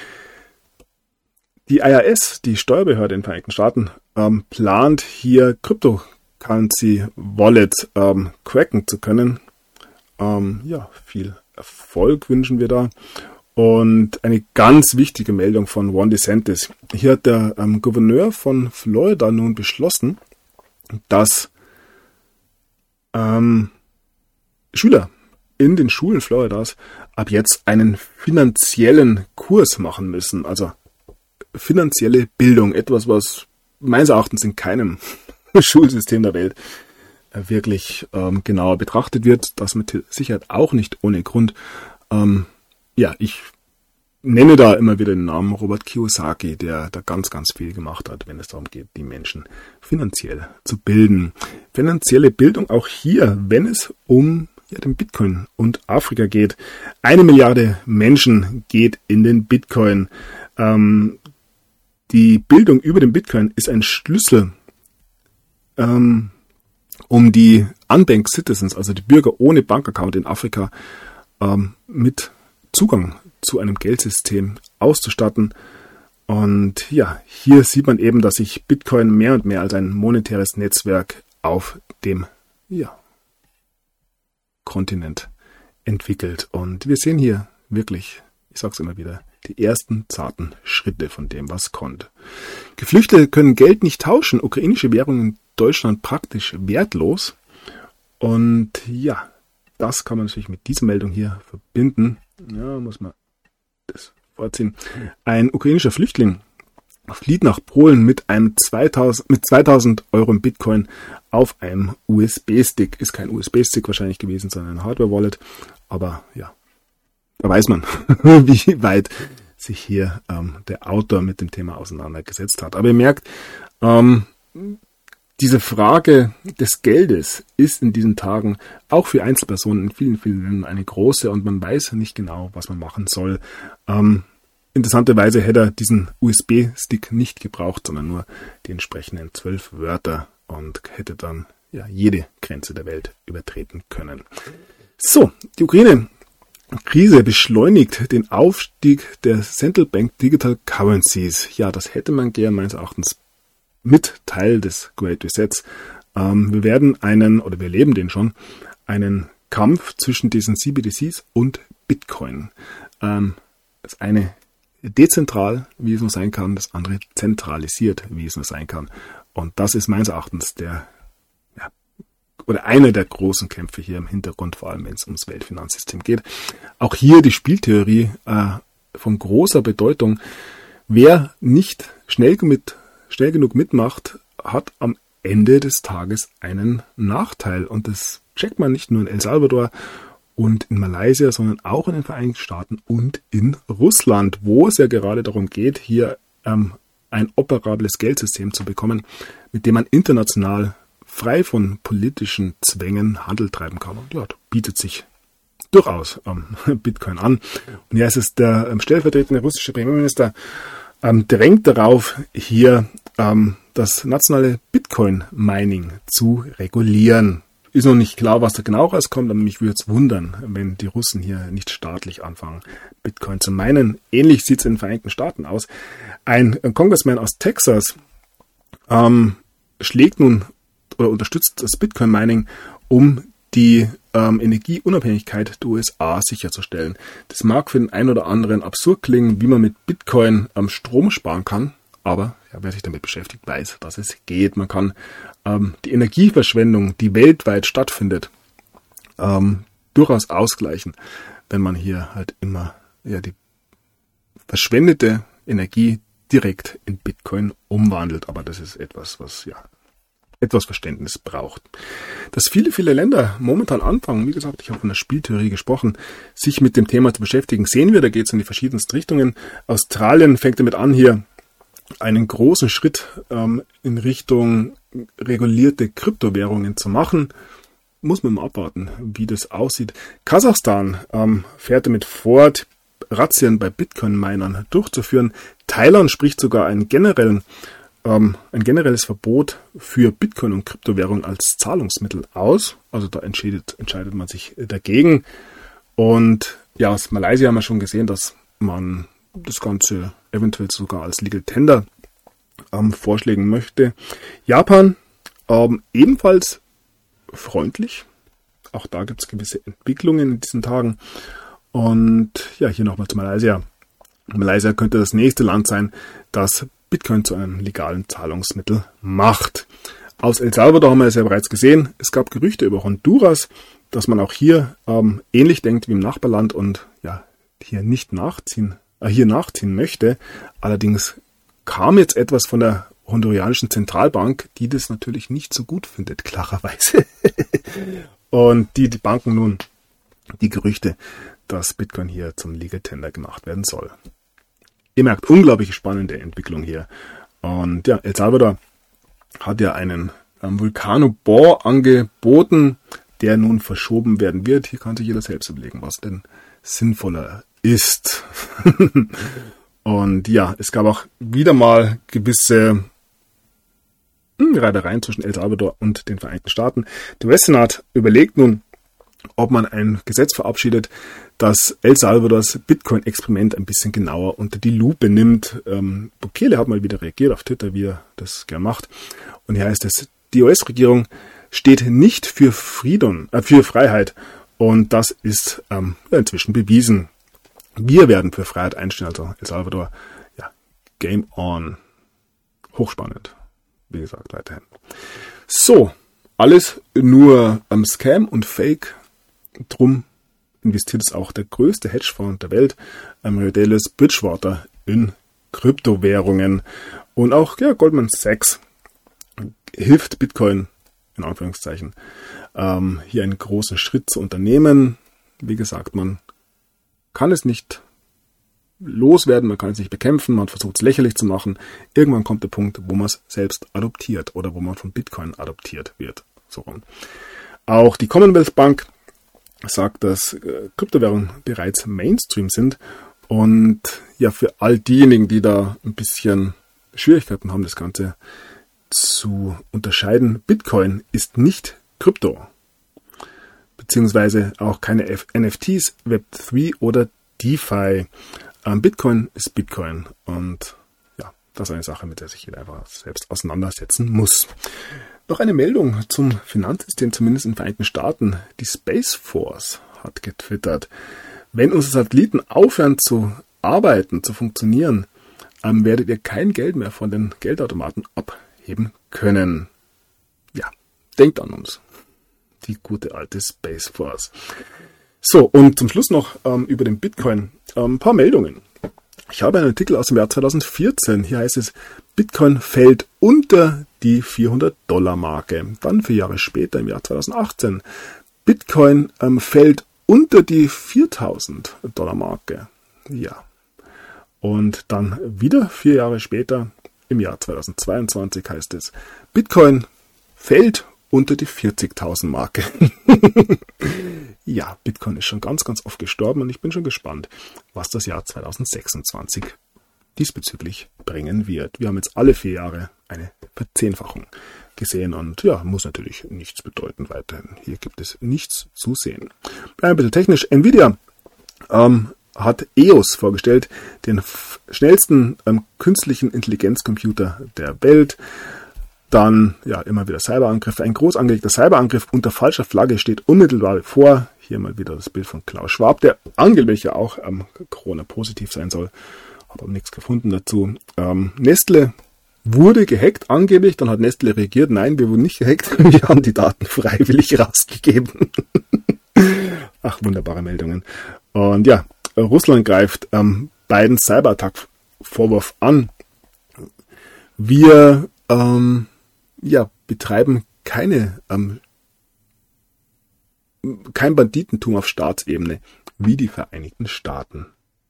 Die IRS, die Steuerbehörde in den Vereinigten Staaten, plant hier Cryptocurrency Wallet cracken zu können. Viel Erfolg wünschen wir da. Und eine ganz wichtige Meldung von Ron DeSantis. Hier hat der Gouverneur von Florida nun beschlossen, dass Schüler in den Schulen Floridas ab jetzt einen finanziellen Kurs machen müssen. Also finanzielle Bildung, etwas, was meines Erachtens in keinem Schulsystem der Welt wirklich genauer betrachtet wird. Das mit Sicherheit auch nicht ohne Grund. Ich nenne da immer wieder den Namen Robert Kiyosaki, der da ganz, ganz viel gemacht hat, wenn es darum geht, die Menschen finanziell zu bilden. Finanzielle Bildung auch hier, wenn es um den Bitcoin und Afrika geht. 1 Milliarde Menschen geht in den Bitcoin. Die Bildung über den Bitcoin ist ein Schlüssel, um die Unbanked Citizens, also die Bürger ohne Bankaccount in Afrika, mit Zugang zu einem Geldsystem auszustatten. Und ja, hier sieht man eben, dass sich Bitcoin mehr und mehr als ein monetäres Netzwerk auf dem Kontinent entwickelt. Und wir sehen hier wirklich, ich sage es immer wieder, die ersten zarten Schritte von dem, was kommt. Geflüchtete können Geld nicht tauschen. Ukrainische Währung in Deutschland praktisch wertlos. Und ja, das kann man natürlich mit dieser Meldung hier verbinden. Ja, muss man das vorziehen. Ein ukrainischer Flüchtling flieht nach Polen mit 2000 Euro im Bitcoin auf einem USB-Stick. Ist kein USB-Stick wahrscheinlich gewesen, sondern ein Hardware-Wallet. Aber ja, da weiß man, wie weit sich hier der Autor mit dem Thema auseinandergesetzt hat. Aber ihr merkt, diese Frage des Geldes ist in diesen Tagen auch für Einzelpersonen in vielen, vielen Ländern eine große und man weiß nicht genau, was man machen soll. Interessanterweise hätte er diesen USB-Stick nicht gebraucht, sondern nur die entsprechenden 12 Wörter und hätte dann jede Grenze der Welt übertreten können. So, die Ukraine-Krise beschleunigt den Aufstieg der Central Bank Digital Currencies. Ja, das hätte man gern meines Erachtens mit Teil des Great Resets. Wir erleben den schon, einen Kampf zwischen diesen CBDCs und Bitcoin. Das eine dezentral, wie es nur sein kann, das andere zentralisiert, wie es nur sein kann. Und das ist meines Erachtens der oder einer der großen Kämpfe hier im Hintergrund, vor allem wenn es ums Weltfinanzsystem geht. Auch hier die Spieltheorie von großer Bedeutung. Wer nicht schnell genug mitmacht, hat am Ende des Tages einen Nachteil. Und das checkt man nicht nur in El Salvador und in Malaysia, sondern auch in den Vereinigten Staaten und in Russland, wo es ja gerade darum geht, hier ein operables Geldsystem zu bekommen, mit dem man international frei von politischen Zwängen Handel treiben kann. Und ja, bietet sich durchaus Bitcoin an. Und ja, es ist der stellvertretende russische Premierminister drängt darauf, hier das nationale Bitcoin-Mining zu regulieren. Ist noch nicht klar, was da genau rauskommt, aber mich würde es wundern, wenn die Russen hier nicht staatlich anfangen, Bitcoin zu minen. Ähnlich sieht es in den Vereinigten Staaten aus. Ein Congressman aus Texas schlägt nun oder unterstützt das Bitcoin-Mining, um die Energieunabhängigkeit der USA sicherzustellen. Das mag für den einen oder anderen absurd klingen, wie man mit Bitcoin Strom sparen kann, aber ja, wer sich damit beschäftigt, weiß, dass es geht. Man kann die Energieverschwendung, die weltweit stattfindet, durchaus ausgleichen, wenn man hier halt immer die verschwendete Energie direkt in Bitcoin umwandelt. Aber das ist etwas, was etwas Verständnis braucht. Dass viele Länder momentan anfangen, wie gesagt, ich habe von der Spieltheorie gesprochen, sich mit dem Thema zu beschäftigen, sehen wir, da geht es in die verschiedensten Richtungen. Australien fängt damit an, hier einen großen Schritt in Richtung regulierte Kryptowährungen zu machen. Muss man mal abwarten, wie das aussieht. Kasachstan fährt damit fort, Razzien bei Bitcoin-Minern durchzuführen. Thailand spricht sogar ein generelles Verbot für Bitcoin und Kryptowährung als Zahlungsmittel aus. Also da entscheidet man sich dagegen. Und ja, aus Malaysia haben wir schon gesehen, dass man das Ganze eventuell sogar als Legal Tender vorschlagen möchte. Japan ebenfalls freundlich. Auch da gibt es gewisse Entwicklungen in diesen Tagen. Und ja, hier nochmal zu Malaysia. Malaysia könnte das nächste Land sein, das Bitcoin zu einem legalen Zahlungsmittel macht. Aus El Salvador haben wir es ja bereits gesehen. Es gab Gerüchte über Honduras, dass man auch hier ähnlich denkt wie im Nachbarland und ja, hier nachziehen möchte. Allerdings kam jetzt etwas von der hondurianischen Zentralbank, die das natürlich nicht so gut findet, klarerweise. Und die banken nun die Gerüchte, dass Bitcoin hier zum Legal Tender gemacht werden soll. Ihr merkt, unglaublich spannende Entwicklung hier. Und ja, El Salvador hat ja einen Vulcano-Bohr angeboten, der nun verschoben werden wird. Hier kann sich jeder selbst überlegen, was denn sinnvoller ist. Und ja, es gab auch wieder mal gewisse Reibereien zwischen El Salvador und den Vereinigten Staaten. Der US-Senat überlegt nun, ob man ein Gesetz verabschiedet, das El Salvadors Bitcoin-Experiment ein bisschen genauer unter die Lupe nimmt. Bukele hat mal wieder reagiert auf Twitter, wie er das gerne macht. Und hier heißt es, die US-Regierung steht nicht für für Freiheit. Und das ist inzwischen bewiesen. Wir werden für Freiheit einstehen, also El Salvador. Ja, Game on. Hochspannend. Wie gesagt, weiterhin. So, alles nur am Scam und Fake. Drum investiert es auch der größte Hedgefonds der Welt, Amaryllis Bridgewater, in Kryptowährungen. Und auch Goldman Sachs hilft Bitcoin, in Anführungszeichen, hier einen großen Schritt zu unternehmen. Wie gesagt, man kann es nicht loswerden, man kann es nicht bekämpfen, man versucht es lächerlich zu machen. Irgendwann kommt der Punkt, wo man es selbst adoptiert oder wo man von Bitcoin adoptiert wird. So rum. Auch die Commonwealth Bank sagt, dass Kryptowährungen bereits Mainstream sind und ja, für all diejenigen, die da ein bisschen Schwierigkeiten haben, das Ganze zu unterscheiden, Bitcoin ist nicht Krypto, beziehungsweise auch keine NFTs, Web3 oder DeFi. Bitcoin ist Bitcoin und ja, das ist eine Sache, mit der sich jeder einfach selbst auseinandersetzen muss. Noch eine Meldung zum Finanzsystem, zumindest in den Vereinigten Staaten. Die Space Force hat getwittert, wenn unsere Satelliten aufhören zu arbeiten, zu funktionieren, werdet ihr kein Geld mehr von den Geldautomaten abheben können. Ja, denkt an uns. Die gute alte Space Force. So, und zum Schluss noch über den Bitcoin ein paar Meldungen. Ich habe einen Artikel aus dem Jahr 2014. Hier heißt es, Bitcoin fällt unter die $400-Marke. Dann 4 Jahre später, im Jahr 2018, Bitcoin fällt unter die $4.000-Marke. Ja. Und dann wieder 4 Jahre später, im Jahr 2022, heißt es, Bitcoin fällt unter die 40.000-Marke. Ja, Bitcoin ist schon ganz, ganz oft gestorben und ich bin schon gespannt, was das Jahr 2026 diesbezüglich bringen wird. Wir haben jetzt alle 4 Jahre eine Verzehnfachung gesehen und ja, muss natürlich nichts bedeuten weiterhin. Hier gibt es nichts zu sehen. Ein bisschen technisch. Nvidia hat EOS vorgestellt, den schnellsten künstlichen Intelligenzcomputer der Welt. Dann, ja, immer wieder Cyberangriffe. Ein groß angelegter Cyberangriff unter falscher Flagge steht unmittelbar bevor. Hier mal wieder das Bild von Klaus Schwab, der angeblich ja auch Corona-positiv sein soll. Habe aber nichts gefunden dazu. Nestle wurde gehackt, angeblich. Dann hat Nestle reagiert. Nein, wir wurden nicht gehackt. Wir haben die Daten freiwillig rausgegeben. Ach, wunderbare Meldungen. Und ja, Russland greift Bidens Cyberattack-Vorwurf an. Wir betreiben kein Banditentum auf Staatsebene wie die Vereinigten Staaten.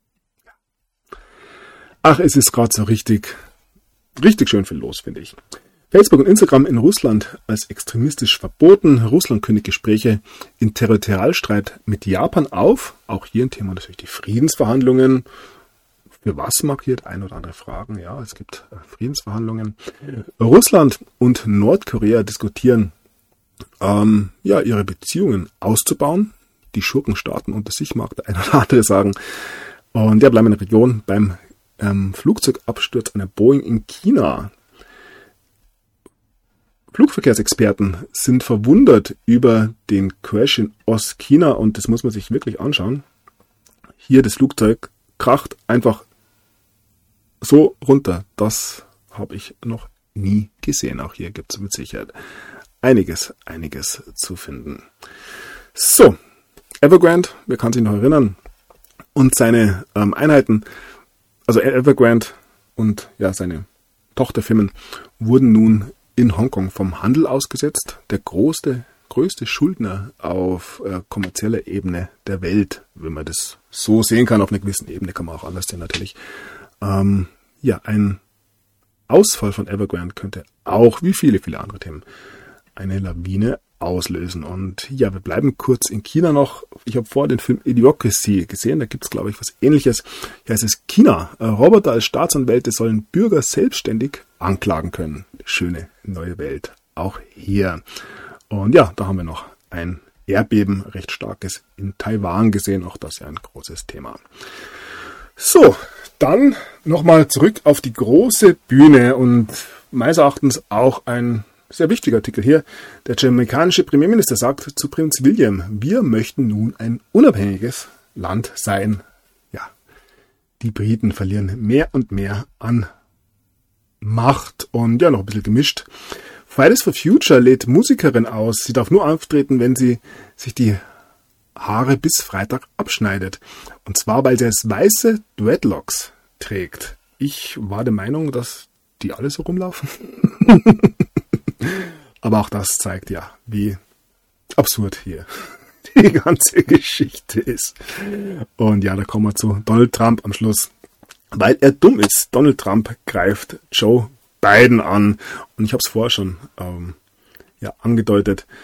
Ach, es ist gerade so richtig schön viel los, finde ich. Facebook und Instagram in Russland als extremistisch verboten. Russland kündigt Gespräche in Territorialstreit mit Japan auf. Auch hier ein Thema natürlich die Friedensverhandlungen. Für was markiert ein oder andere Fragen? Ja, es gibt Friedensverhandlungen. Russland und Nordkorea diskutieren, ihre Beziehungen auszubauen. Die Schurkenstaaten unter sich, mag der eine oder andere sagen. Und der bleiben in der Region beim Flugzeugabsturz einer Boeing in China. Flugverkehrsexperten sind verwundert über den Crash in Ostchina und das muss man sich wirklich anschauen. Hier das Flugzeug kracht einfach so runter. Das habe ich noch nie gesehen. Auch hier gibt es mit Sicherheit einiges zu finden. So, Evergrande, wer kann sich noch erinnern, und seine Einheiten, also Evergrande und ja seine Tochterfirmen wurden nun in Hongkong vom Handel ausgesetzt. Der größte Schuldner auf kommerzieller Ebene der Welt, wenn man das so sehen kann. Auf einer gewissen Ebene kann man auch anders sehen natürlich. Ein Ausfall von Evergrande könnte auch, wie viele andere Themen, eine Lawine auslösen. Und ja, wir bleiben kurz in China noch. Ich habe vorher den Film Idiocracy gesehen, da gibt es, glaube ich, was Ähnliches. Hier heißt es China. Roboter als Staatsanwälte sollen Bürger selbstständig anklagen können. Schöne neue Welt. Auch hier. Und ja, da haben wir noch ein Erdbeben, recht starkes, in Taiwan gesehen. Auch das ist ja ein großes Thema. So, dann nochmal zurück auf die große Bühne und meines Erachtens auch ein sehr wichtiger Artikel hier. Der jamaikanische Premierminister sagt zu Prinz William, wir möchten nun ein unabhängiges Land sein. Ja, die Briten verlieren mehr und mehr an Macht und ja, noch ein bisschen gemischt. Fridays for Future lädt Musikerin aus. Sie darf nur auftreten, wenn sie sich die Haare bis Freitag abschneidet. Und zwar, weil sie als weiße Dreadlocks trägt. Ich war der Meinung, dass die alle so rumlaufen. Aber auch das zeigt ja, wie absurd hier die ganze Geschichte ist. Und ja, da kommen wir zu Donald Trump am Schluss. Weil er dumm ist. Donald Trump greift Joe Biden an. Und ich habe es vorher schon angedeutet.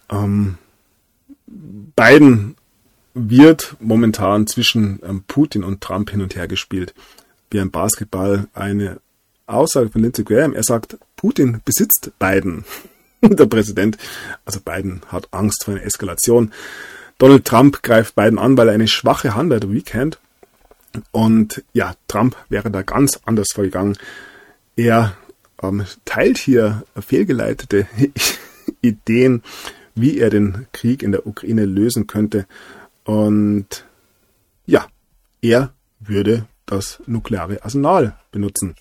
Biden wird momentan zwischen Putin und Trump hin und her gespielt. Wie ein Basketball. Eine Aussage von Lindsey Graham. Er sagt, Putin besitzt Biden. Der Präsident, also Biden, hat Angst vor einer Eskalation. Donald Trump greift Biden an, weil er eine schwache Hand hat, weak hand. Und ja, Trump wäre da ganz anders vorgegangen. Er teilt hier fehlgeleitete Ideen, wie er den Krieg in der Ukraine lösen könnte. Und ja, er würde das nukleare Arsenal benutzen.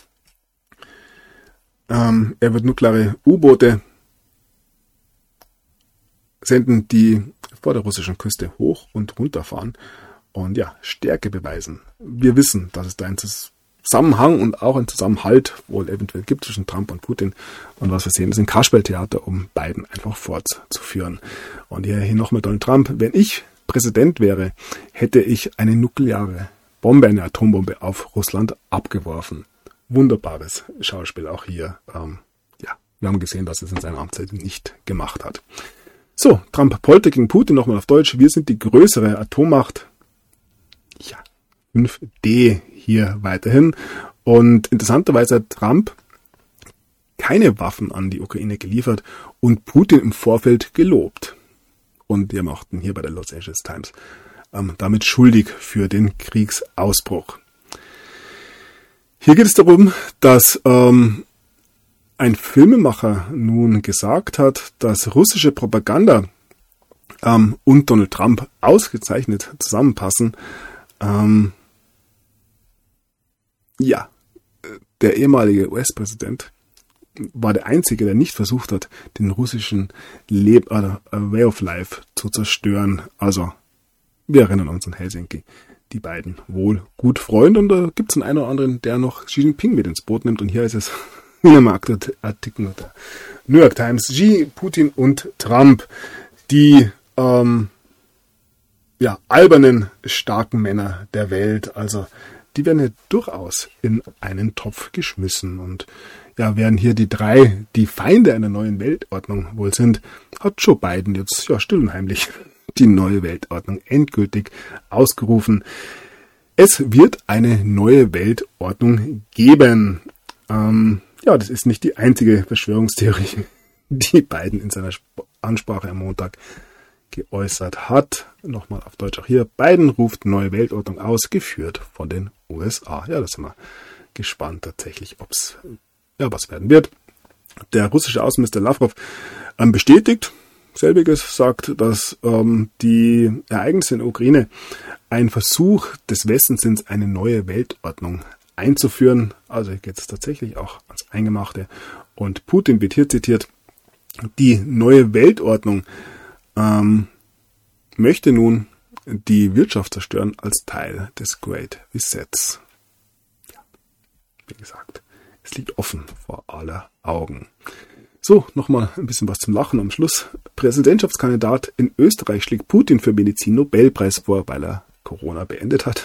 Er wird nukleare U-Boote senden, die vor der russischen Küste hoch und runter fahren und ja, Stärke beweisen. Wir wissen, dass es da einen Zusammenhang und auch einen Zusammenhalt wohl eventuell gibt zwischen Trump und Putin. Und was wir sehen, ist ein Kasperltheater, um Biden einfach fortzuführen. Und hier nochmal Donald Trump. Wenn ich Präsident wäre, hätte ich eine nukleare Bombe, eine Atombombe auf Russland abgeworfen. Wunderbares Schauspiel auch hier. Wir haben gesehen, dass es in seiner Amtszeit nicht gemacht hat. So, Trump poltert gegen Putin, nochmal auf Deutsch. Wir sind die größere Atommacht. Ja, 5D hier weiterhin. Und interessanterweise hat Trump keine Waffen an die Ukraine geliefert und Putin im Vorfeld gelobt. Und wir machten hier bei der Los Angeles Times damit schuldig für den Kriegsausbruch. Hier geht es darum, dass ein Filmemacher nun gesagt hat, dass russische Propaganda und Donald Trump ausgezeichnet zusammenpassen. Der ehemalige US-Präsident war der Einzige, der nicht versucht hat, den russischen Way of Life zu zerstören. Also, wir erinnern uns an Helsinki. Die beiden wohl gut Freunde und da gibt es einen oder anderen, der noch Xi Jinping mit ins Boot nimmt. Und hier ist es in einem Artikel der New York Times, Xi, Putin und Trump, die albernen, starken Männer der Welt. Also die werden ja durchaus in einen Topf geschmissen. Und ja, während hier die drei die Feinde einer neuen Weltordnung wohl sind, hat Joe Biden jetzt still und heimlich die neue Weltordnung endgültig ausgerufen. Es wird eine neue Weltordnung geben. Das ist nicht die einzige Verschwörungstheorie, die Biden in seiner Ansprache am Montag geäußert hat. Nochmal auf Deutsch auch hier. Biden ruft neue Weltordnung aus, geführt von den USA. Ja, da sind wir gespannt tatsächlich, was werden wird. Der russische Außenminister Lavrov bestätigt selbiges, sagt, dass die Ereignisse in der Ukraine ein Versuch des Westens sind, eine neue Weltordnung einzuführen. Also hier geht es tatsächlich auch ans Eingemachte. Und Putin wird hier zitiert, die neue Weltordnung möchte nun die Wirtschaft zerstören als Teil des Great Resets. Ja, wie gesagt, es liegt offen vor aller Augen. So, nochmal ein bisschen was zum Lachen am Schluss. Präsidentschaftskandidat in Österreich schlägt Putin für Medizin-Nobelpreis vor, weil er Corona beendet hat.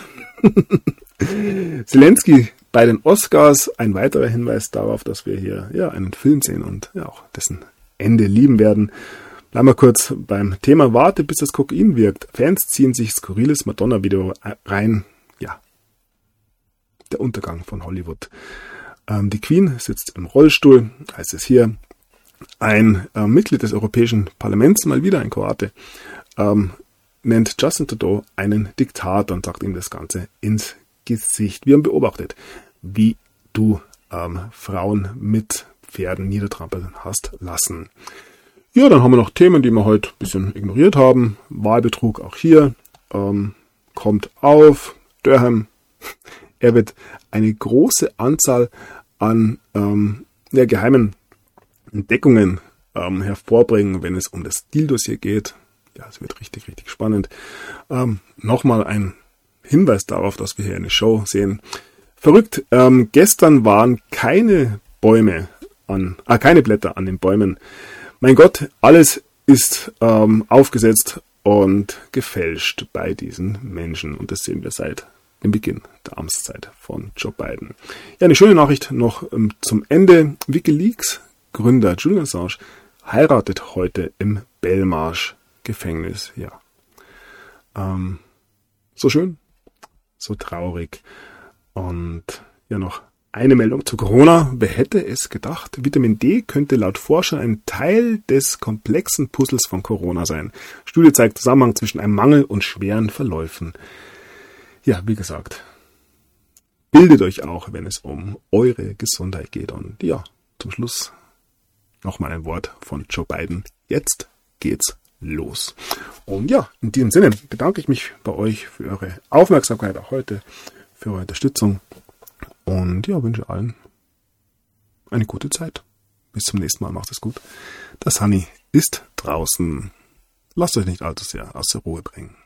Zelensky bei den Oscars, ein weiterer Hinweis darauf, dass wir hier einen Film sehen und auch dessen Ende lieben werden. Bleiben wir kurz beim Thema. Warte, bis das Kokain wirkt. Fans ziehen sich skurriles Madonna-Video rein. Ja, der Untergang von Hollywood. Die Queen sitzt im Rollstuhl, heißt es hier. Ein Mitglied des Europäischen Parlaments, mal wieder ein Kroate, nennt Justin Trudeau einen Diktator und sagt ihm das Ganze ins Gesicht. Wir haben beobachtet, wie du Frauen mit Pferden niedertrampeln hast lassen. Ja, dann haben wir noch Themen, die wir heute ein bisschen ignoriert haben. Wahlbetrug auch hier. Kommt auf. Durham. Er wird eine große Anzahl an geheimen Entdeckungen hervorbringen, wenn es um das Deal-Dossier geht. Ja, es wird richtig, richtig spannend. Nochmal ein Hinweis darauf, dass wir hier eine Show sehen. Verrückt. Gestern waren keine Blätter an den Bäumen. Mein Gott, alles ist aufgesetzt und gefälscht bei diesen Menschen. Und das sehen wir seit dem Beginn der Amtszeit von Joe Biden. Ja, eine schöne Nachricht noch zum Ende. WikiLeaks Gründer Julian Assange heiratet heute im Belmarsh Gefängnis. Ja, so schön, so traurig. Und ja, noch eine Meldung zu Corona. Wer hätte es gedacht? Vitamin D könnte laut Forschern ein Teil des komplexen Puzzles von Corona sein. Studie zeigt Zusammenhang zwischen einem Mangel und schweren Verläufen. Ja, wie gesagt, bildet euch auch, wenn es um eure Gesundheit geht. Und ja, zum Schluss nochmal ein Wort von Joe Biden. Jetzt geht's los. Und ja, in diesem Sinne bedanke ich mich bei euch für eure Aufmerksamkeit auch heute, für eure Unterstützung. Und ja, wünsche allen eine gute Zeit. Bis zum nächsten Mal. Macht es gut. Der Sunny ist draußen. lasst euch nicht allzu sehr aus der Ruhe bringen.